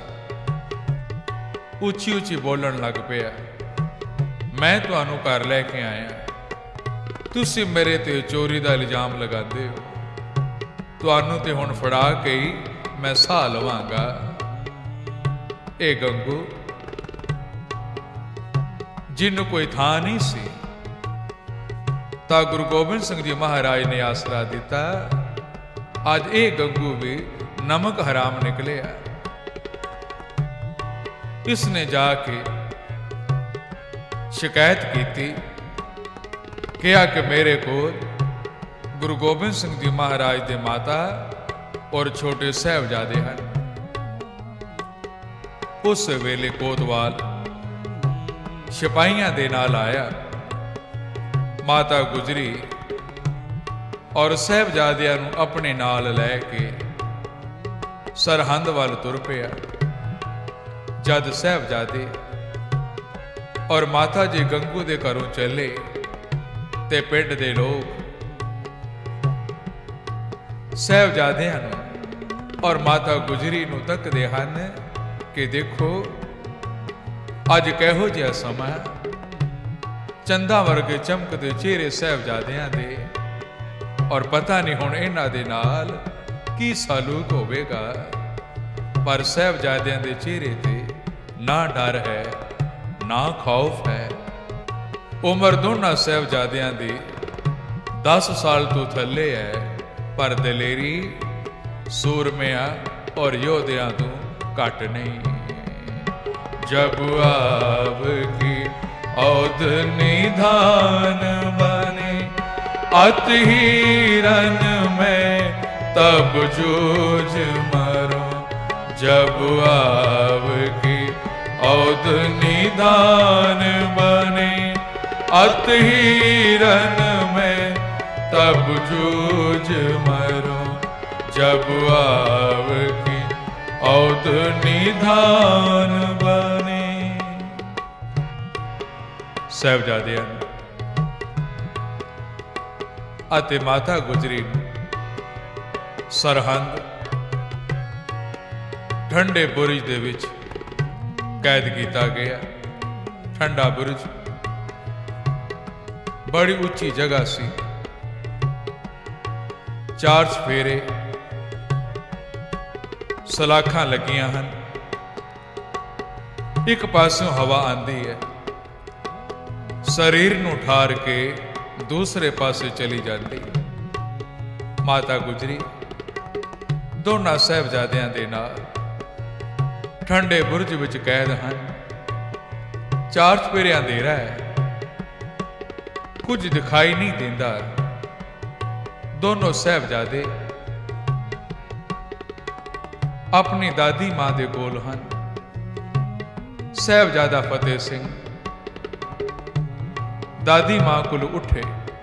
उची उची बोलन लग पिया, मैं तुहानू घर लैके आया, तुसी मेरे ते चोरी दा इल्जाम लगाते हो, तुहानू ते हुण फड़ा के ही मैं साह लवांगा। ए गंगू जिन्नू कोई थां नहीं सी, तां गुरु गोबिंद सिंह जी महाराज ने आसरा दिता, अज ए गंगू भी नमक हराम निकलिया। इसने जाके शिकायत की, कहा कि मेरे को गुरु गोबिंद सिंह जी महाराज दे माता और छोटे साहिबजादे हैं। उस वेले कोतवाल सिपाहियां दे नाल आया, माता गुजरी और साहिबजादियां नूं अपने नाल लैके सरहंद वाल तुर पिया। जद साहिबजादे और माता जी गंगू दे घरों चले ते पिंड दे लोग साहिबजादियां नूं और माता गुजरी नूं तकदे हन कि देखो अज किहो जिहा समा, चंदा वर्गे चमकदे चेहरे साहिबजादियां दे, और पता नहीं हुण इन्हां दे नाल की सलूक होवेगा। पर साहिबजादियां दे चेहरे ते ना डर है ना खौफ है। उम्र दोनों साहिबजादियां दी 10 साल तो थले है, पर दलेरी सूरमिया और योधिया तू घट नहीं। जब आपकी औध निधान बने अत हिरन में तब जूझ मरो। जब आपकी औध निधान बने अत हिरन में तब जूझ मरो। जब आपकी औध निधान बने। साहिबजादियां अते माता गुजरी सरहंद ठंडे बुरज दे विच कैद किया गया। ठंडा बुरज बड़ी उच्ची जगह सी, ਚਾਰ ਚਫੇਰੇ ਸਲਾਖਾਂ ਲੱਗੀਆਂ ਹਨ। ਇੱਕ ਪਾਸਿਓਂ ਹਵਾ ਆਂਦੀ ਹੈ, ਸਰੀਰ ਨੂੰ ਠਾਰ ਕੇ ਦੂਸਰੇ ਪਾਸੇ ਚਲੀ ਜਾਂਦੀ। ਮਾਤਾ ਗੁਜਰੀ ਦੋਨਾਂ ਸਾਹਿਬਜ਼ਾਦਿਆਂ ਦੇ ਨਾਲ ਠੰਡੇ ਬੁਰਜ ਵਿੱਚ ਕੈਦ ਹਨ। ਚਾਰ ਚਫੇਰੇ ਅੰਧੇਰਾ ਹੈ, ਕੁਝ ਦਿਖਾਈ ਨਹੀਂ ਦਿੰਦਾ। ਦੋਨੋਂ ਸਾਹਿਬਜ਼ਾਦੇ ਆਪਣੀ ਦਾਦੀ ਮਾਂ ਦੇ ਕੋਲ ਹਨ। ਸਾਹਿਬਜ਼ਾਦਾ ਫਤਿਹ ਸਿੰਘ ਦਾਦੀ ਮਾਂ ਕੋਲ ਉੱਠੇ,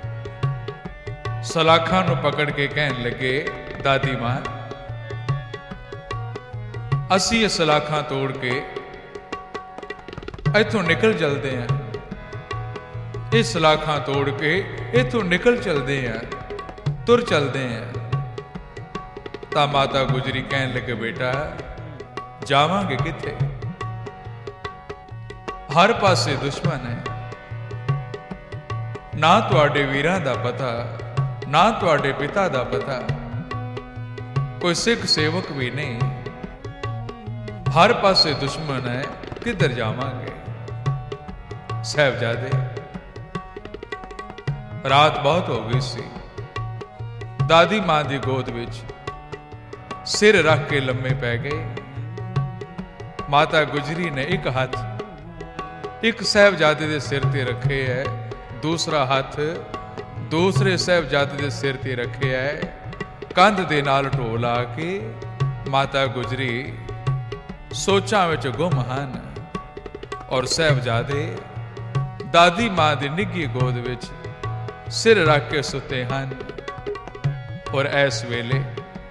ਸਲਾਖਾਂ ਨੂੰ ਪਕੜ ਕੇ ਕਹਿਣ ਲੱਗੇ, ਦਾਦੀ ਮਾਂ, ਅਸੀਂ ਇਹ ਸਲਾਖਾਂ ਤੋੜ ਕੇ ਇੱਥੋਂ ਨਿਕਲ ਚਲਦੇ ਹਾਂ। ਇਹ ਸਲਾਖਾਂ ਤੋੜ ਕੇ ਇੱਥੋਂ ਨਿਕਲ ਚਲਦੇ ਹਾਂ, ਤੁਰ ਚਲਦੇ ਹਾਂ। ਤਾਂ ਮਾਤਾ ਗੁਜਰੀ ਕਹਿਣ ਲੱਗੇ, ਬੇਟਾ ਜਾਵਾਂਗੇ ਕਿੱਥੇ? ਹਰ ਪਾਸੇ ਦੁਸ਼ਮਣ ਹੈ। ਨਾ ਤੁਹਾਡੇ ਵੀਰਾਂ ਦਾ ਪਤਾ, ਨਾ ਤੁਹਾਡੇ ਪਿਤਾ ਦਾ ਪਤਾ, ਕੋਈ ਸਿੱਖ ਸੇਵਕ ਵੀ ਨਹੀਂ। ਹਰ ਪਾਸੇ ਦੁਸ਼ਮਣ ਹੈ, ਕਿੱਧਰ ਜਾਵਾਂਗੇ? ਸਾਹਿਬਜ਼ਾਦੇ ਰਾਤ ਬਹੁਤ ਹੋ ਗਈ ਸੀ। ਦਾਦੀ ਮਾਂ ਦੀ ਗੋਦ ਵਿੱਚ ਸਿਰ ਰੱਖ ਕੇ ਲੰਮੇ ਪੈ ਗਏ। ਮਾਤਾ ਗੁਜਰੀ ਨੇ ਇੱਕ ਹੱਥ ਇੱਕ ਸਾਹਿਬਜ਼ਾਦੇ ਦੇ ਸਿਰ ਤੇ ਰੱਖੇ ਹੈ, ਦੂਸਰਾ ਹੱਥ ਦੂਸਰੇ ਸਾਹਿਬਜ਼ਾਦੇ ਦੇ ਸਿਰ ਤੇ ਰੱਖਿਆ ਹੈ। ਕੰਧ ਦੇ ਨਾਲ ਢੋ ਲਾ ਕੇ ਮਾਤਾ ਗੁਜਰੀ ਸੋਚਾਂ ਵਿੱਚ ਗੁੰਮ ਹਨ, ਔਰ ਸਾਹਿਬਜ਼ਾਦੇ ਦਾਦੀ ਮਾਂ ਦੀ ਨਿੱਘੀ ਗੋਦ ਵਿੱਚ ਸਿਰ ਰੱਖ ਕੇ ਸੁੱਤੇ ਹਨ। ਔਰ ਇਸ ਵੇਲੇ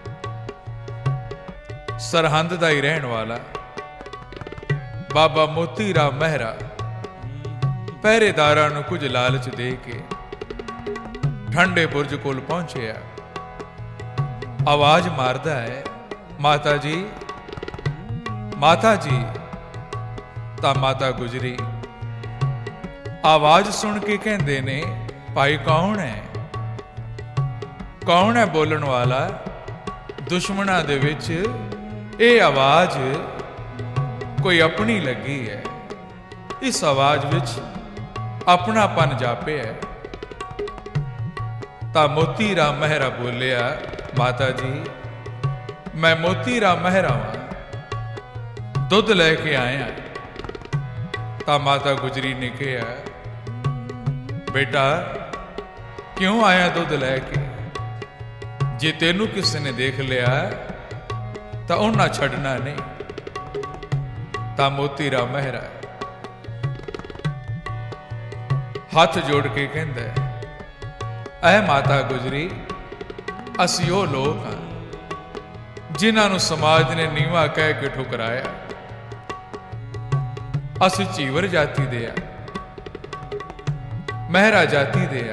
ਸਰਹੰਦ ਦਾ ਹੀ ਰਹਿਣ ਵਾਲਾ ਬਾਬਾ ਮੋਤੀ ਰਾਮ ਮਹਿਰਾ ਪਹਿਰੇਦਾਰਾਂ ਨੂੰ ਕੁਝ ਲਾਲਚ ਦੇ ਕੇ ਠੰਡੇ ਬੁਰਜ ਕੋਲ ਪਹੁੰਚਿਆ। ਆਵਾਜ਼ ਮਾਰਦਾ ਹੈ, ਮਾਤਾ ਜੀ, ਮਾਤਾ ਜੀ। ਤਾਂ ਮਾਤਾ ਗੁਜਰੀ ਆਵਾਜ਼ ਸੁਣ ਕੇ ਕਹਿੰਦੇ ਨੇ, ਭਾਈ ਕੌਣ ਹੈ? ਕੌਣ ਹੈ ਬੋਲਣ ਵਾਲਾ? ਦੁਸ਼ਮਣਾਂ ਦੇ ਵਿੱਚ ਇਹ ਆਵਾਜ਼ ਕੋਈ ਆਪਣੀ ਲੱਗੀ ਹੈ। ਇਸ ਆਵਾਜ਼ ਵਿੱਚ ਆਪਣਾਪਨ ਜਾਪਿਆ ਹੈ। ਤਾਂ ਮੋਤੀ ਰਾਮ ਮਹਿਰਾ ਬੋਲਿਆ, ਮਾਤਾ ਜੀ, ਮੈਂ ਮੋਤੀ ਰਾਮ ਮਹਿਰਾ ਹਾਂ, ਦੁੱਧ ਲੈ ਕੇ ਆਇਆ। ਤਾਂ ਮਾਤਾ ਗੁਜਰੀ ਨੇ ਕਿਹਾ, ਬੇਟਾ ਕਿਉਂ ਆਇਆ ਦੁੱਧ ਲੈ ਕੇ? ਜੇ ਤੈਨੂੰ ਕਿਸੇ ਨੇ ਦੇਖ ਲਿਆ ਤਾਂ ਉਹਨਾਂ ਛੱਡਣਾ ਨਹੀਂ। ਤਾਂ ਮੋਤੀ ਰਾਮ ਮਹਿਰਾ ਹੱਥ ਜੋੜ ਕੇ ਕਹਿੰਦਾ, ਐ ਮਾਤਾ ਗੁਜਰੀ, ਅਸੀਂ ਉਹ ਲੋਕ ਹਾਂ ਜਿਨ੍ਹਾਂ ਨੂੰ ਸਮਾਜ ਨੇ ਨੀਵਾਂ ਕਹਿ ਕੇ ਠੁਕਰਾਇਆ। ਅਸੀਂ ਚੀਵਰ ਜਾਤੀ ਦੇ ਆ, ਮਹਿਰਾ ਜਾਤੀ ਦੇ ਆ।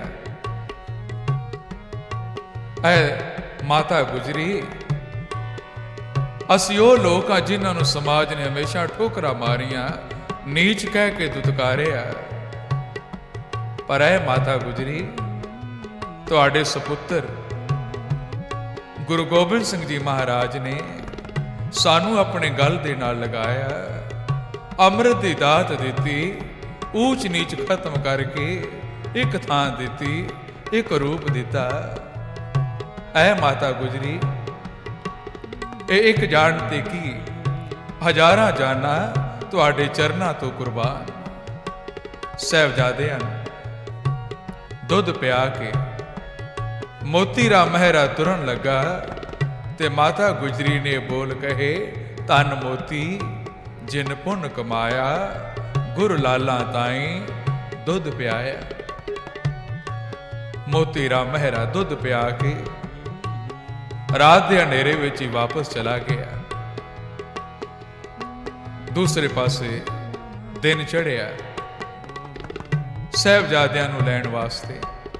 ਐ ਮਾਤਾ ਗੁਜਰੀ, ਅਸੀਂ ਉਹ ਲੋਕ ਆ ਜਿਨ੍ਹਾਂ ਨੂੰ ਸਮਾਜ ਨੇ ਹਮੇਸ਼ਾ ਠੋਕਰਾਂ ਮਾਰੀਆਂ, ਨੀਚ ਕਹਿ ਕੇ ਦੁਤਕਾਰਿਆ। ਪਰ ਐ ਮਾਤਾ ਗੁਜਰੀ, ਤੁਹਾਡੇ ਸੁਪੁੱਤਰ ਗੁਰੂ ਗੋਬਿੰਦ ਸਿੰਘ ਜੀ ਮਹਾਰਾਜ ਨੇ ਸਾਨੂੰ ਆਪਣੇ ਗਲ ਦੇ ਨਾਲ ਲਗਾਇਆ, ਅੰਮ੍ਰਿਤ ਦੀ ਦਾਤ ਦਿੱਤੀ, ਊਚ ਨੀਚ ਖਤਮ ਕਰਕੇ ਇੱਕ ਥਾਂ ਦਿੱਤੀ, ਇੱਕ ਰੂਪ ਦਿੱਤਾ। ਐ ਮਾਤਾ ਗੁਜਰੀ, ਇਹ ਇੱਕ ਜਾਨ ਤੇ ਕੀ ਹਜ਼ਾਰਾਂ ਜਾਨਾਂ ਤੁਹਾਡੇ ਚਰਨਾਂ ਤੋਂ ਕੁਰਬਾਨ। ਸਾਹਿਬਜ਼ਾਦਿਆਂ ਦੁੱਧ ਪਿਆ ਕੇ ਮੋਤੀ ਰਾਮ ਮਹਿਰਾ ਤੁਰਨ ਲੱਗਾ ਤੇ ਮਾਤਾ ਗੁਜਰੀ ਨੇ ਬੋਲ ਕਹੇ, ਧੰਨ ਮੋਤੀ ਜਿਨ ਪੁੰਨ ਕਮਾਇਆ, ਗੁਰ ਲਾਲਾਂ ਤਾਈਂ ਦੁੱਧ ਪਿਆਇਆ। ਮੋਤੀ ਰਾਮ ਮਹਿਰਾ ਦੁੱਧ ਪਿਆ ਕੇ ਰਾਤ ਦੇ ਹਨੇਰੇ ਵਿੱਚ ਹੀ ਵਾਪਸ ਚਲਾ ਗਿਆ। ਦੂਸਰੇ ਪਾਸੇ ਦਿਨ ਚੜ੍ਹਿਆ। ਸਾਹਿਬਜ਼ਾਦਿਆਂ ਨੂੰ ਲੈਣ ਵਾਸਤੇ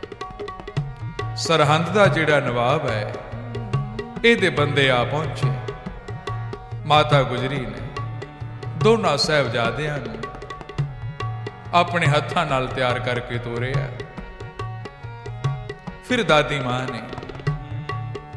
ਸਰਹੰਦ ਦਾ ਜਿਹੜਾ ਨਵਾਬ ਹੈ, ਇਹਦੇ ਬੰਦੇ ਆ ਪਹੁੰਚੇ। ਮਾਤਾ ਗੁਜਰੀ ਨੇ ਦੋਨਾਂ ਸਾਹਿਬਜ਼ਾਦਿਆਂ ਨੂੰ ਆਪਣੇ ਹੱਥਾਂ ਨਾਲ ਤਿਆਰ ਕਰਕੇ ਤੋਰਿਆ। ਫਿਰ ਦਾਦੀ ਮਾਂ ਨੇ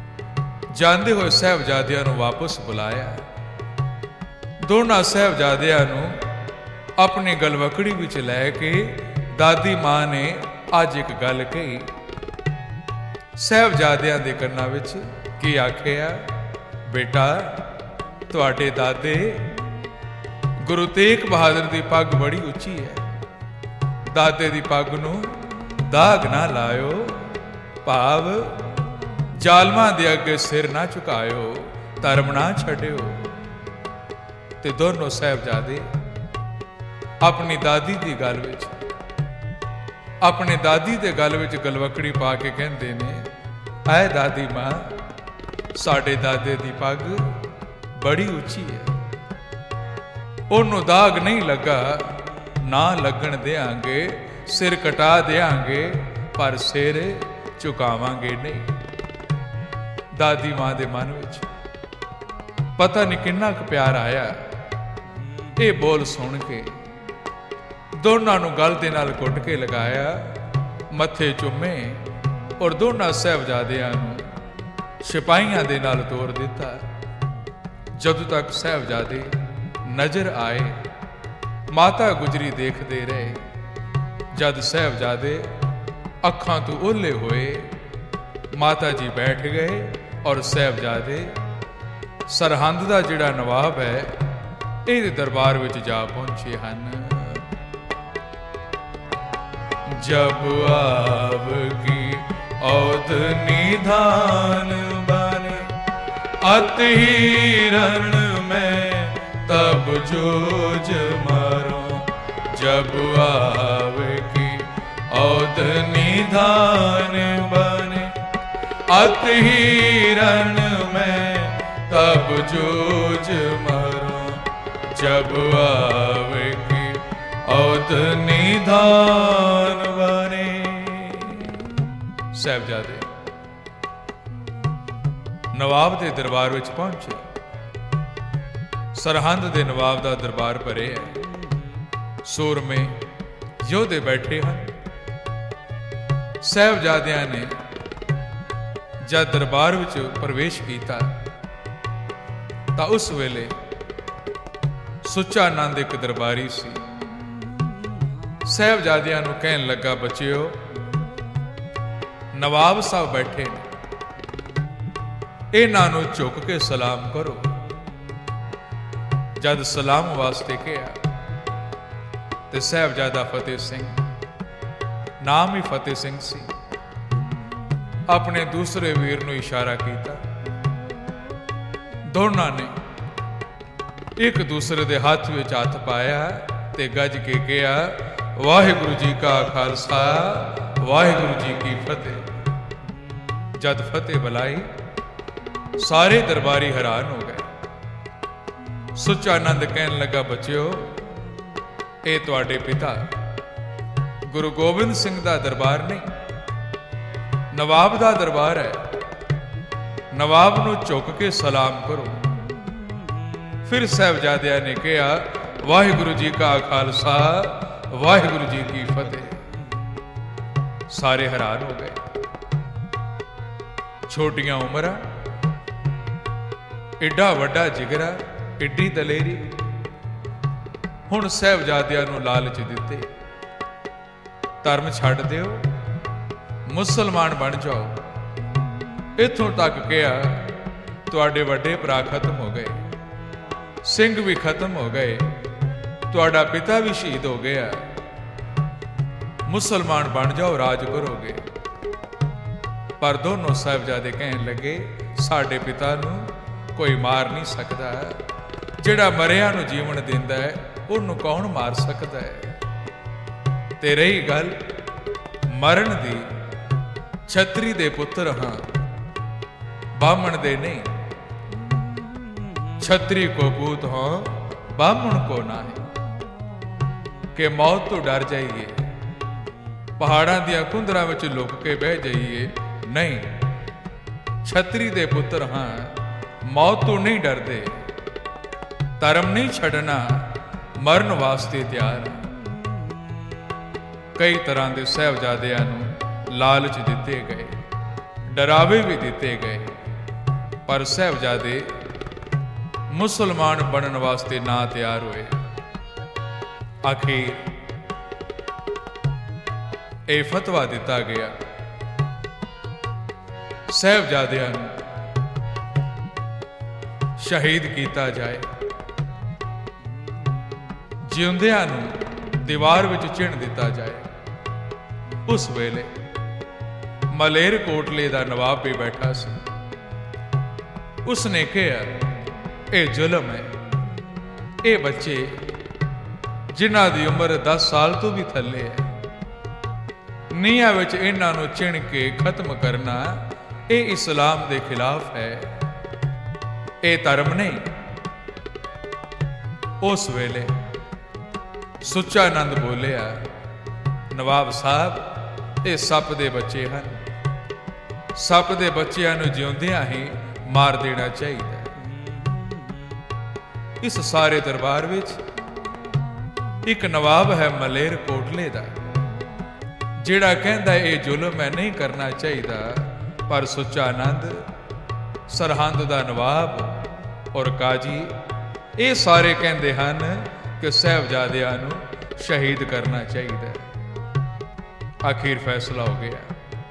ਜਾਂਦੇ ਹੋਏ ਸਾਹਿਬਜ਼ਾਦਿਆਂ ਨੂੰ ਵਾਪਸ ਬੁਲਾਇਆ। ਦੋਨਾਂ ਸਾਹਿਬਜ਼ਾਦਿਆਂ ਨੂੰ ਆਪਣੀ ਗਲਵਕੜੀ ਵਿੱਚ ਲੈ ਕੇ ਦਾਦੀ ਮਾਂ ਨੇ ਅੱਜ ਇੱਕ ਗੱਲ ਕਹੀ। ਸਾਹਿਬਜ਼ਾਦਿਆਂ ਦੇ ਕੰਨਾਂ ਵਿੱਚ ਕੀ ਆਖਿਆ? ਬੇਟਾ, ਤੁਹਾਡੇ ਦਾਦੇ ਗੁਰੂ ਤੇਗ ਬਹਾਦਰ ਦੀ ਪੱਗ ਬੜੀ ਉੱਚੀ ਹੈ। ਦਾਦੇ ਦੀ ਪੱਗ ਨੂੰ ਦਾਗ ਨਾ ਲਾਇਓ, ਭਾਵ ਜ਼ਾਲਮਾਂ ਦੇ ਅੱਗੇ ਸਿਰ ਨਾ ਝੁਕਾਇਓ, ਧਰਮ ਨਾ ਛੱਡਿਓ। ਤੇ ਦੋਨੋਂ ਸਾਹਿਬਜ਼ਾਦੇ ਆਪਣੀ ਦਾਦੀ ਦੀ ਗੱਲ ਵਿੱਚ, ਆਪਣੇ ਦਾਦੀ ਦੇ ਗਲ ਵਿੱਚ ਗਲਵਕੜੀ ਪਾ ਕੇ ਕਹਿੰਦੇ ਨੇ, ਐ ਦਾਦੀ ਮਾਂ, ਸਾਡੇ ਦਾਦੇ ਦੀ ਪੱਗ ਬੜੀ ਉੱਚੀ ਹੈ, ਉਹਨੂੰ ਦਾਗ ਨਹੀਂ ਲੱਗਾ, ਨਾ ਲੱਗਣ ਦੇਾਂਗੇ, ਸਿਰ ਕਟਾ ਦੇਾਂਗੇ, ਪਰ ਸਿਰ ਝੁਕਾਵਾਂਗੇ ਨਹੀਂ। ਦਾਦੀ ਮਾਂ ਦੇ ਮਨ ਵਿੱਚ ਪਤਾ ਨਹੀਂ ਕਿੰਨਾ ਕੁ ਪਿਆਰ ਆਇਆ ਇਹ ਬੋਲ ਸੁਣ ਕੇ। ਦੋਨਾਂ ਨੂੰ ਗਲ ਦੇ ਨਾਲ ਘੁੱਟ ਕੇ ਲਗਾਇਆ, ਮੱਥੇ ਚੁੰਮੇ ਔਰ ਦੋਨਾਂ ਸਾਹਿਬਜ਼ਾਦਿਆਂ ਨੂੰ ਸਿਪਾਹੀਆਂ ਦੇ ਨਾਲ ਤੋਰ ਦਿੱਤਾ। ਜਦੋਂ ਤੱਕ ਸਾਹਿਬਜ਼ਾਦੇ ਨਜ਼ਰ ਆਏ, ਮਾਤਾ ਗੁਜਰੀ ਦੇਖਦੇ ਰਹੇ। ਜਦ ਸਾਹਿਬਜ਼ਾਦੇ ਅੱਖਾਂ ਤੋਂ ਓਹਲੇ ਹੋਏ, ਮਾਤਾ ਜੀ ਬੈਠ ਗਏ ਔਰ ਸਾਹਿਬਜ਼ਾਦੇ ਸਰਹੰਦ ਦਾ ਜਿਹੜਾ ਨਵਾਬ ਹੈ ਇਹਦੇ ਦਰਬਾਰ ਵਿੱਚ ਜਾ ਪਹੁੰਚੇ ਹਨ। जब आपकी औध निधान बने, अति रण में तब जूझ मरो। जब आपकी औध निधान बने, अति रण में तब जूझ मरो। जब आपकी औध निधान बने। ਸਾਹਿਬਜ਼ਾਦੇ ਨਵਾਬ ਦੇ ਦਰਬਾਰ ਵਿੱਚ ਪਹੁੰਚੇ। ਸਰਹੰਦ ਦੇ ਨਵਾਬ ਦਾ ਦਰਬਾਰ ਭਰਿਆ ਹੈ, ਸੂਰਮੇ ਯੋਧੇ ਬੈਠੇ ਹਨ। ਸਾਹਿਬਜ਼ਾਦਿਆਂ ਨੇ ਜਦ ਦਰਬਾਰ ਵਿੱਚ ਪ੍ਰਵੇਸ਼ ਕੀਤਾ ਤਾਂ ਉਸ ਵੇਲੇ ਸੁੱਚਾ ਨੰਦ ਇੱਕ ਦਰਬਾਰੀ ਸੀ। ਸਾਹਿਬਜ਼ਾਦਿਆਂ ਨੂੰ ਕਹਿਣ ਲੱਗਾ, ਬੱਚਿਓ, ਨਵਾਬ ਸਾਹਿਬ ਬੈਠੇ ਨੇ, ਇਹਨਾਂ ਨੂੰ ਝੁਕ ਕੇ ਸਲਾਮ ਕਰੋ। ਜਦ ਸਲਾਮ ਵਾਸਤੇ ਕਿਹਾ ਤੇ ਸਾਹਿਬਜ਼ਾਦਾ ਫਤਿਹ ਸਿੰਘ, ਨਾਮ ਹੀ ਫਤਿਹ ਸਿੰਘ ਸੀ, ਆਪਣੇ ਦੂਸਰੇ ਵੀਰ ਨੂੰ ਇਸ਼ਾਰਾ ਕੀਤਾ। ਦੋਨਾਂ ਨੇ ਇੱਕ ਦੂਸਰੇ ਦੇ ਹੱਥ ਵਿੱਚ ਹੱਥ ਪਾਇਆ ਤੇ ਗੱਜ ਕੇ ਕਿਹਾ, ਵਾਹਿਗੁਰੂ ਜੀ ਕਾ ਖਾਲਸਾ, ਵਾਹਿਗੁਰੂ ਜੀ ਕੀ ਫਤਿਹ। ਜਦ ਫਤਿਹ ਬੁਲਾਈ, ਸਾਰੇ ਦਰਬਾਰੀ ਹੈਰਾਨ ਹੋ ਗਏ। ਸੁੱਚਾ ਨੰਦ ਕਹਿਣ ਲੱਗਾ, ਬੱਚਿਓ, ਇਹ ਤੁਹਾਡੇ ਪਿਤਾ ਗੁਰੂ ਗੋਬਿੰਦ ਸਿੰਘ ਦਾ ਦਰਬਾਰ ਨਹੀਂ, ਨਵਾਬ ਦਾ ਦਰਬਾਰ ਹੈ। ਨਵਾਬ ਨੂੰ ਝੁਕ ਕੇ ਸਲਾਮ ਕਰੋ। ਫਿਰ ਸਾਹਿਬਜ਼ਾਦਿਆਂ ਨੇ ਕਿਹਾ, ਵਾਹਿਗੁਰੂ ਜੀ ਕਾ ਖਾਲਸਾ, ਵਾਹਿਗੁਰੂ ਜੀ ਕੀ ਫਤਿਹ। ਸਾਰੇ ਹੈਰਾਨ ਹੋ ਗਏ। ਛੋਟੀਆਂ ਉਮਰਾਂ, ਏਡਾ ਵੱਡਾ ਜਿਗਰਾ, ਏਡੀ ਦਲੇਰੀ। ਹੁਣ ਸਾਹਿਬਜ਼ਾਦਿਆਂ ਨੂੰ ਲਾਲਚ ਦਿੱਤੇ, ਧਰਮ ਛੱਡ ਦਿਓ, ਮੁਸਲਮਾਨ ਬਣ ਜਾਓ। ਇੱਥੋਂ ਤੱਕ ਕਿਹਾ, ਤੁਹਾਡੇ ਵੱਡੇ ਭਰਾ ਖਤਮ ਹੋ ਗਏ, ਸਿੰਘ ਵੀ ਖਤਮ ਹੋ ਗਏ, ਤੁਹਾਡਾ ਪਿਤਾ ਵੀ ਸ਼ਹੀਦ ਹੋ ਗਿਆ, ਮੁਸਲਮਾਨ ਬਣ ਜਾਓ, ਰਾਜ ਕਰੋਗੇ। ਪਰ ਦੋਨੋਂ ਸਾਹਿਬਜ਼ਾਦੇ ਕਹਿਣ ਲੱਗੇ, ਸਾਡੇ ਪਿਤਾ ਨੂੰ ਕੋਈ ਮਾਰ ਨਹੀਂ ਸਕਦਾ। ਜਿਹੜਾ ਮਰਿਆ ਨੂੰ ਜੀਵਨ ਦਿੰਦਾ ਹੈ, ਉਹਨੂੰ ਕੌਣ ਮਾਰ ਸਕਦਾ ਹੈ? ਤੇ ਰਹੀ ਗੱਲ ਮਰਨ ਦੀ, ਛਤਰੀ ਦੇ ਪੁੱਤਰ ਹਾਂ, ਬਾਹਮਣ ਦੇ ਨਹੀਂ। ਛਤਰੀ ਕੋ ਪੂਤ ਹਾਂ, ਬਾਹਮਣ ਕੋ ਨਾਹੀਂ। ਕਿ ਮੌਤ ਤੋਂ ਡਰ ਜਾਈਏ, ਪਹਾੜਾਂ ਦੀਆਂ ਕੁੰਦਰਾਂ ਵਿੱਚ ਲੁਕ ਕੇ ਬਹਿ ਜਾਈਏ, ਨਹੀਂ। ਛਤਰੀ ਦੇ ਪੁੱਤਰ ਹਾਂ, ਮੌਤ ਤੋਂ ਨਹੀਂ ਡਰਦੇ, ਧਰਮ ਨਹੀਂ ਛੱਡਣਾ, ਮਰਨ ਵਾਸਤੇ ਤਿਆਰ। ਕਈ ਤਰ੍ਹਾਂ ਦੇ ਸਾਹਿਬਜ਼ਾਦਿਆਂ ਨੂੰ ਲਾਲਚ ਦਿੱਤੇ ਗਏ, ਡਰਾਵੇ ਵੀ ਦਿੱਤੇ ਗਏ, पर साहिबजादे मुसलमान बनने वास्ते ना तैयार हुए। आखिर यह फतवा दिता गया, साहिबजादियां नूं शहीद किया जाए, जिउंदियां नूं दीवार विच चिण दिता जाए। उस वेले मलेरकोटले दा नवाब भी बैठा सी। उसने कहा, यह जुल्म है, ये बच्चे जिन्हां दी उम्र 10 साल तो भी थले है, नीहां विच इन्हां नूं चिण के खत्म करना ये इस्लाम दे खिलाफ है, ये धर्म नहीं। उस वेले सुच्चा नंद बोलिया, नवाब साहब ये सप दे बच्चे हैं, सप दे बच्चों नूं जिउंदियां ही मार देना चाहिए। इस सारे दरबार विच एक नवाब है मलेरकोटले दा, जिहड़ा कहंदा ये जुल्म है नहीं करना चाहिए, पर सुच्चा नंद सरहंद दा नवाब और काजी ये सारे कहंदे हन कि साहिबजादियां नूं शहीद करना चाहिए। आखिर फैसला हो गया,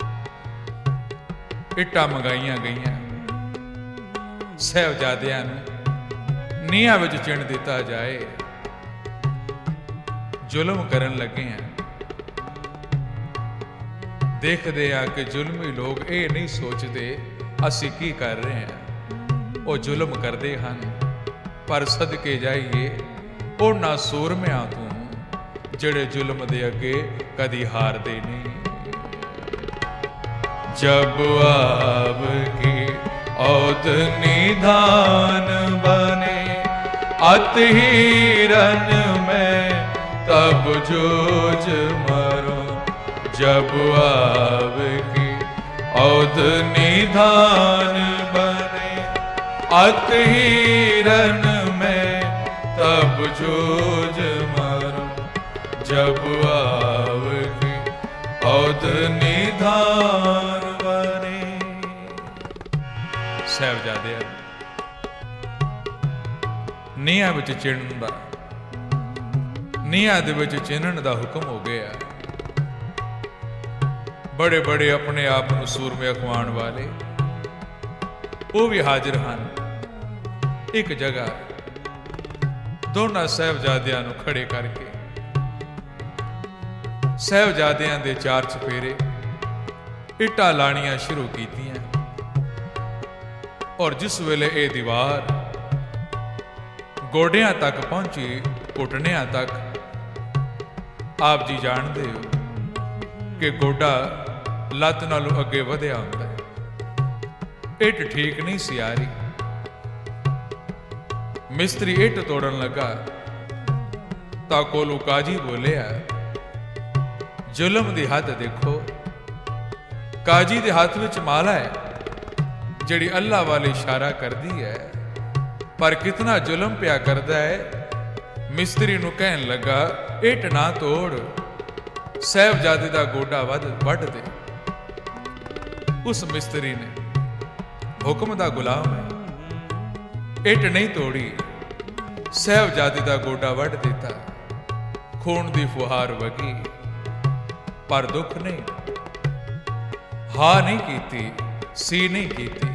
इट्टां मंगाईयां गईयां, साहिबजादियां नूं नीहां विच चिण दिता जाए। जुल्म करन लगे हैं। देखते हैं कि जुल्मी लोग ये नहीं सोचते असी की कर रहे हैं, वो जुल्म करते हैं, पर सदके जाइए उन्हां सूरमियां तों जिहड़े जुल्म दे अगे कदी हारदे नहीं। जब आपकी औद निधान बने अत हिरन में तब जूझ मरो, जब आपकी औद निधान बने अत हिरन में तब जूझ मरो, जब आपकी औद निधान बने। साहिबजादे नीहां विच चिणन दा, नीहां दे विच चिणन दा हुक्म हो गया। बड़े बड़े अपने आप को सूरमे अखवाण वाले वो भी हाजिर हैं। एक जगह दोनों साहिबजादियां नूं खड़े करके साहिबजादियां दे 4 चफेरे इट्टां लाणियां शुरू कीतियां, और जिस वेले ये दीवार गोडियां तक पहुंची, घुटनियां तक, आप जी जानते हो कि गोडा लत्त नालों अगे वधिया हुंदा है। इट ठीक नहीं सी आ रही। मिस्त्री इट तोड़न लगा तां कोलू काजी बोलिया, जुल्म दी हद देखो। काजी दे हाथ विच माला है जिहड़ी अल्लाह वाले इशारा करदी है, पर कितना जुल्म पिया करदा है। मिस्त्री नूं कहन लगा, इट ना तोड़, साहिबजादे दा गोडा वढ दे। उस मिस्त्री ने, हुक्म दा गुलाम है, इट नहीं तोड़ी, साहिबजादे दा गोडा वढ दिता। खून दी फुहार वगी, पर दुख नहीं, हा नहीं कीती, सी नहीं कीती।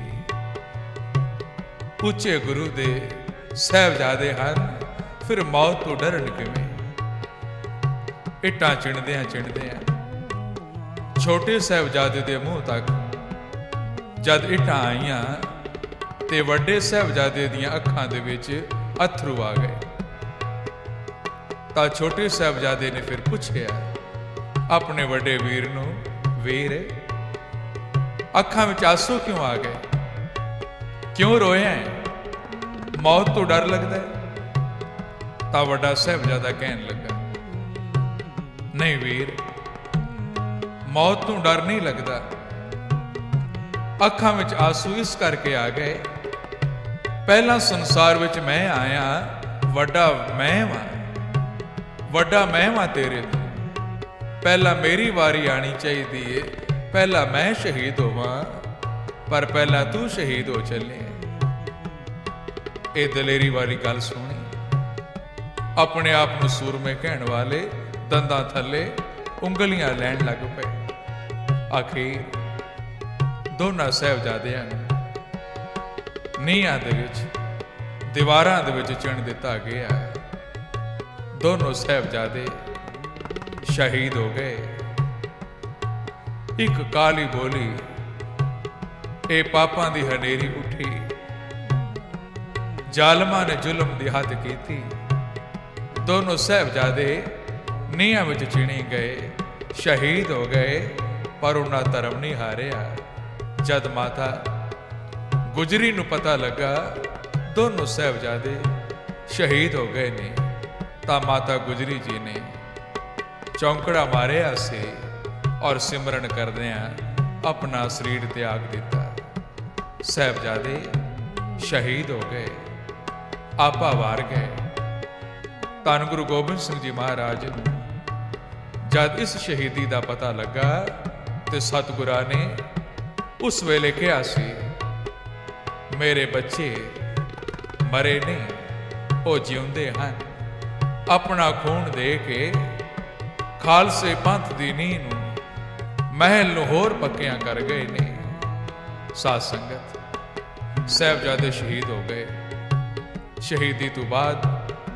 उच्चे गुरु दे साहिबजादे हन, फिर मौत तो डरन किवें। इट्टां चिणदियां छोटे साहिबजादे दे मूँह तक जद इट्टां आईयां ते वड्डे साहिबजादे दियां अखां दे विच अथरू आ गए। तां छोटे साहिबजादे ने फिर पुछया अपने वड्डे वीर नूं, वीर अखां विच आंसू क्यों आ गए, क्यों रोए हैं, मौत तो डर लगदा है? तां वड्डा साहिबजादा कहन लगा, नहीं वीर, मौत तो डर नहीं लगता, अखां विच आंसू इस करके आ गए, पहला संसार विच मैं आया, वड्डा मैं वां, वड्डा मैं वां तेरे तो, पहला मेरी वारी आनी चाहिए, पहला मैं शहीद होवां, पर पहला तू शहीद हो चले। ਇਹ ਦਲੇਰੀ ਵਾਲੀ ਗੱਲ ਸੁਣੀ। ਆਪਣੇ ਆਪ ਨੂੰ ਸੂਰਮੇ ਕਹਿਣ ਵਾਲੇ ਦੰਦਾਂ ਥੱਲੇ ਉਂਗਲੀਆਂ ਲੈਣ ਲੱਗ ਪਏ। ਆਖਿਰ ਦੋਨਾਂ ਸਾਹਿਬਜ਼ਾਦਿਆਂ ਨੂੰ ਨੀਹਾਂ ਦੇ ਵਿੱਚ, ਦੀਵਾਰਾਂ ਦੇ ਵਿੱਚ ਚਿਣ ਦਿੱਤਾ ਗਿਆ। ਦੋਨੋਂ ਸਾਹਿਬਜ਼ਾਦੇ ਸ਼ਹੀਦ ਹੋ ਗਏ। ਇੱਕ ਕਾਲੀ ਬੋਲੀ ਇਹ ਪਾਪਾਂ ਦੀ ਹਨੇਰੀ ਉੱਠੀ। ਜ਼ਾਲਮਾਂ ਨੇ ਜ਼ੁਲਮ ਦੀ ਹੱਦ ਕੀਤੀ। ਦੋਨੋਂ ਸਾਹਿਬਜ਼ਾਦੇ ਨੀਹਾਂ ਵਿੱਚ ਚਿਣੇ ਗਏ, ਸ਼ਹੀਦ ਹੋ ਗਏ, ਪਰ ਉਹਨਾਂ ਧਰਮ ਨਹੀਂ ਹਾਰਿਆ। ਜਦ ਮਾਤਾ ਗੁਜਰੀ ਨੂੰ ਪਤਾ ਲੱਗਾ ਦੋਨੋਂ ਸਾਹਿਬਜ਼ਾਦੇ ਸ਼ਹੀਦ ਹੋ ਗਏ ਨੇ, ਤਾਂ ਮਾਤਾ ਗੁਜਰੀ ਜੀ ਨੇ ਚੌਂਕੜਾ ਮਾਰਿਆ ਸੀ ਔਰ ਸਿਮਰਨ ਕਰਦਿਆਂ ਆਪਣਾ ਸਰੀਰ ਤਿਆਗ ਦਿੱਤਾ। ਸਾਹਿਬਜ਼ਾਦੇ ਸ਼ਹੀਦ ਹੋ ਗਏ, ਆਪਾ ਵਾਰ ਗਏ। ਧੰਨ ਗੁਰੂ ਗੋਬਿੰਦ ਸਿੰਘ ਜੀ ਮਹਾਰਾਜ ਨੂੰ ਜਦ ਇਸ ਸ਼ਹੀਦੀ ਦਾ ਪਤਾ ਲੱਗਾ ਤੇ ਸਤਿਗੁਰਾਂ ਨੇ ਉਸ ਵੇਲੇ ਕਿਹਾ ਸੀ, ਮੇਰੇ ਬੱਚੇ ਮਰੇ ਨਹੀਂ, ਉਹ ਜਿਉਂਦੇ ਹਨ। ਆਪਣਾ ਖੂਨ ਦੇ ਕੇ ਖਾਲਸੇ ਪੰਥ ਦੀ ਨੀਂਹ ਨੂੰ, ਮਹਿਲ ਨੂੰ ਹੋਰ ਪੱਕਿਆਂ ਕਰ ਗਏ ਨੇ। ਸਾਧ ਸੰਗਤ, ਸਾਹਿਬਜ਼ਾਦੇ ਸ਼ਹੀਦ ਹੋ ਗਏ। ਸ਼ਹੀਦੀ ਤੋਂ ਬਾਅਦ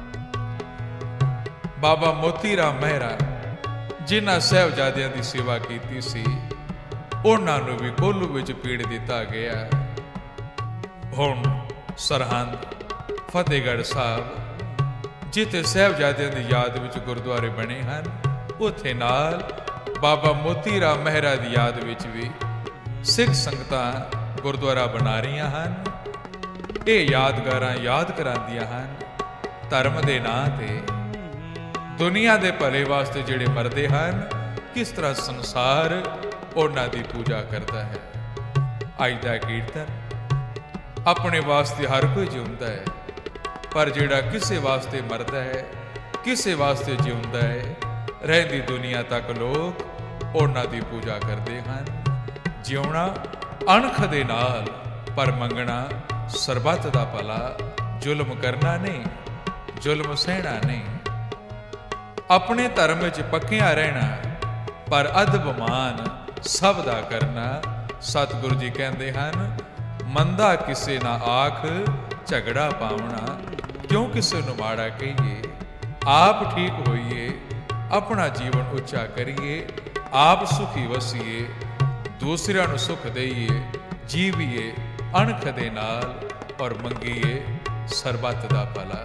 ਬਾਬਾ ਮੋਤੀ ਰਾਮ ਮਹਿਰਾ ਜਿਨ੍ਹਾਂ ਸਾਹਿਬਜ਼ਾਦਿਆਂ ਦੀ ਸੇਵਾ ਕੀਤੀ ਸੀ, ਉਹਨਾਂ ਨੂੰ ਵੀ ਕੋਲੂ ਵਿੱਚ ਪੀੜ ਦਿੱਤਾ ਗਿਆ। ਹੁਣ ਸਰਹੰਦ, ਫਤਿਹਗੜ੍ਹ ਸਾਹਿਬ, ਜਿੱਥੇ ਸਾਹਿਬਜ਼ਾਦਿਆਂ ਦੀ ਯਾਦ ਵਿੱਚ ਗੁਰਦੁਆਰੇ ਬਣੇ ਹਨ, ਉੱਥੇ ਨਾਲ ਬਾਬਾ ਮੋਤੀ ਰਾਮ ਮਹਿਰਾ ਦੀ ਯਾਦ ਵਿੱਚ ਵੀ ਸਿੱਖ ਸੰਗਤਾਂ ਗੁਰਦੁਆਰਾ ਬਣਾ ਰਹੀਆਂ ਹਨ। ਇਹ ਯਾਦਗਾਰਾਂ ਯਾਦ ਕਰਾਉਂਦੀਆਂ ਹਨ ਧਰਮ ਦੇ ਨਾਂ ਤੇ। ਦੁਨੀਆ ਦੇ ਭਲੇ ਵਾਸਤੇ ਜਿਹੜੇ ਮਰਦੇ ਹਨ, ਕਿਸ ਤਰ੍ਹਾਂ ਸੰਸਾਰ ਉਹਨਾਂ ਦੀ ਪੂਜਾ ਕਰਦਾ ਹੈ। ਅੱਜ ਦਾ ਕੀਰਤਨ ਆਪਣੇ ਵਾਸਤੇ ਹਰ ਕੋਈ ਜਿਉਂਦਾ ਹੈ, ਪਰ ਜਿਹੜਾ ਕਿਸੇ ਵਾਸਤੇ ਮਰਦਾ ਹੈ, ਕਿਸੇ ਵਾਸਤੇ ਜਿਉਂਦਾ ਹੈ, ਰਹਿੰਦੀ ਦੁਨੀਆ ਤੱਕ ਲੋਕ ਉਹਨਾਂ ਦੀ ਪੂਜਾ ਕਰਦੇ ਹਨ। ਜਿਉਣਾ ਅਣਖ ਦੇ ਨਾਲ, ਪਰ ਮੰਗਣਾ ਸਰਬੱਤ ਦਾ ਭਲਾ। ਜ਼ੁਲਮ ਕਰਨਾ ਨਹੀਂ, ਜ਼ੁਲਮ ਸਹਿਣਾ ਨਹੀਂ। ਆਪਣੇ ਧਰਮ ਵਿੱਚ ਪੱਕਿਆਂ ਰਹਿਣਾ, ਪਰ ਅਦਬ ਮਾਨ ਸਭ ਦਾ ਕਰਨਾ। ਸਤਿਗੁਰੂ ਜੀ ਕਹਿੰਦੇ ਹਨ, ਮੰਦਾ ਕਿਸੇ ਨਾ ਆਖ, ਝਗੜਾ ਪਾਉਣਾ। ਕਿਉਂ ਕਿਸੇ ਨੂੰ ਮਾੜਾ ਕਹੀਏ, ਆਪ ਠੀਕ ਹੋਈਏ, ਆਪਣਾ ਜੀਵਨ ਉੱਚਾ ਕਰੀਏ, ਆਪ ਸੁਖੀ ਵਸੀਏ, ਦੂਸਰਿਆਂ ਨੂੰ ਸੁਖ ਦੇਈਏ, ਜੀਵੀਏ ਅਣਖ ਦੇ ਨਾਲ ਔਰ ਮੰਗੀਏ ਸਰਬੱਤ ਦਾ ਭਲਾ।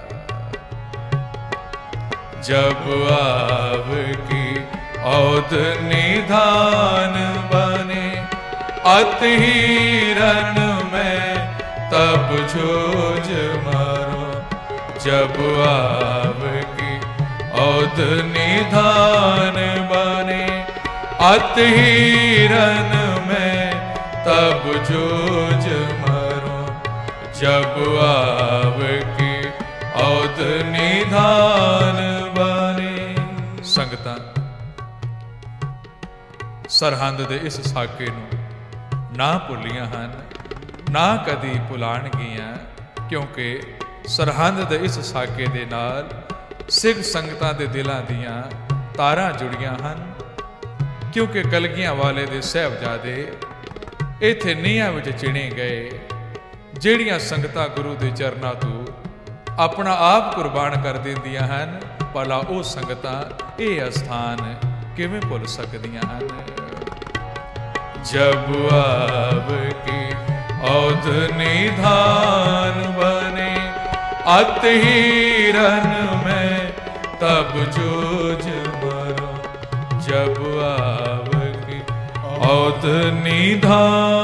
जब आपकी औध निधान बने अत हिरन में तब जूझ मारो। जब आपकी औध निधान बने अत हिरन में तब जूझ मारो। जब आपकी औध निधान बने। संगतां, सरहंद दे इस साके नूं ना भुल्लियां हन, ना कदी भुलाणगियां, क्योंकि सरहंद दे इस साके दे नाल सिख संगतां दे दिलां दियां तारां जुड़ियां हन। क्योंकि कलगियां वाले दे साहिबजादे इत्थे नीहां विच चिणे गए, ਜਿਹੜੀਆਂ ਸੰਗਤਾਂ ਗੁਰੂ ਦੇ ਚਰਨਾਂ ਤੋਂ ਆਪਣਾ ਆਪ ਕੁਰਬਾਨ ਕਰ ਦਿੰਦੀਆਂ ਹਨ, ਭਲਾ ਉਹ ਸੰਗਤਾਂ ਇਹ ਅਸਥਾਨ ਕਿਵੇਂ ਭੁੱਲ ਸਕਦੀਆਂ ਹਨ। ਜਬ ਆਪਕੀ ਔਧ ਨਿਧਾਨ ਬਨੇ ਅਤ ਹੀਰਨ ਮੈਂ ਤਬ ਜੂਝ ਮਰੋ। ਜਬ ਆਪਕੀ ਔਧ ਨਿਧਾਨ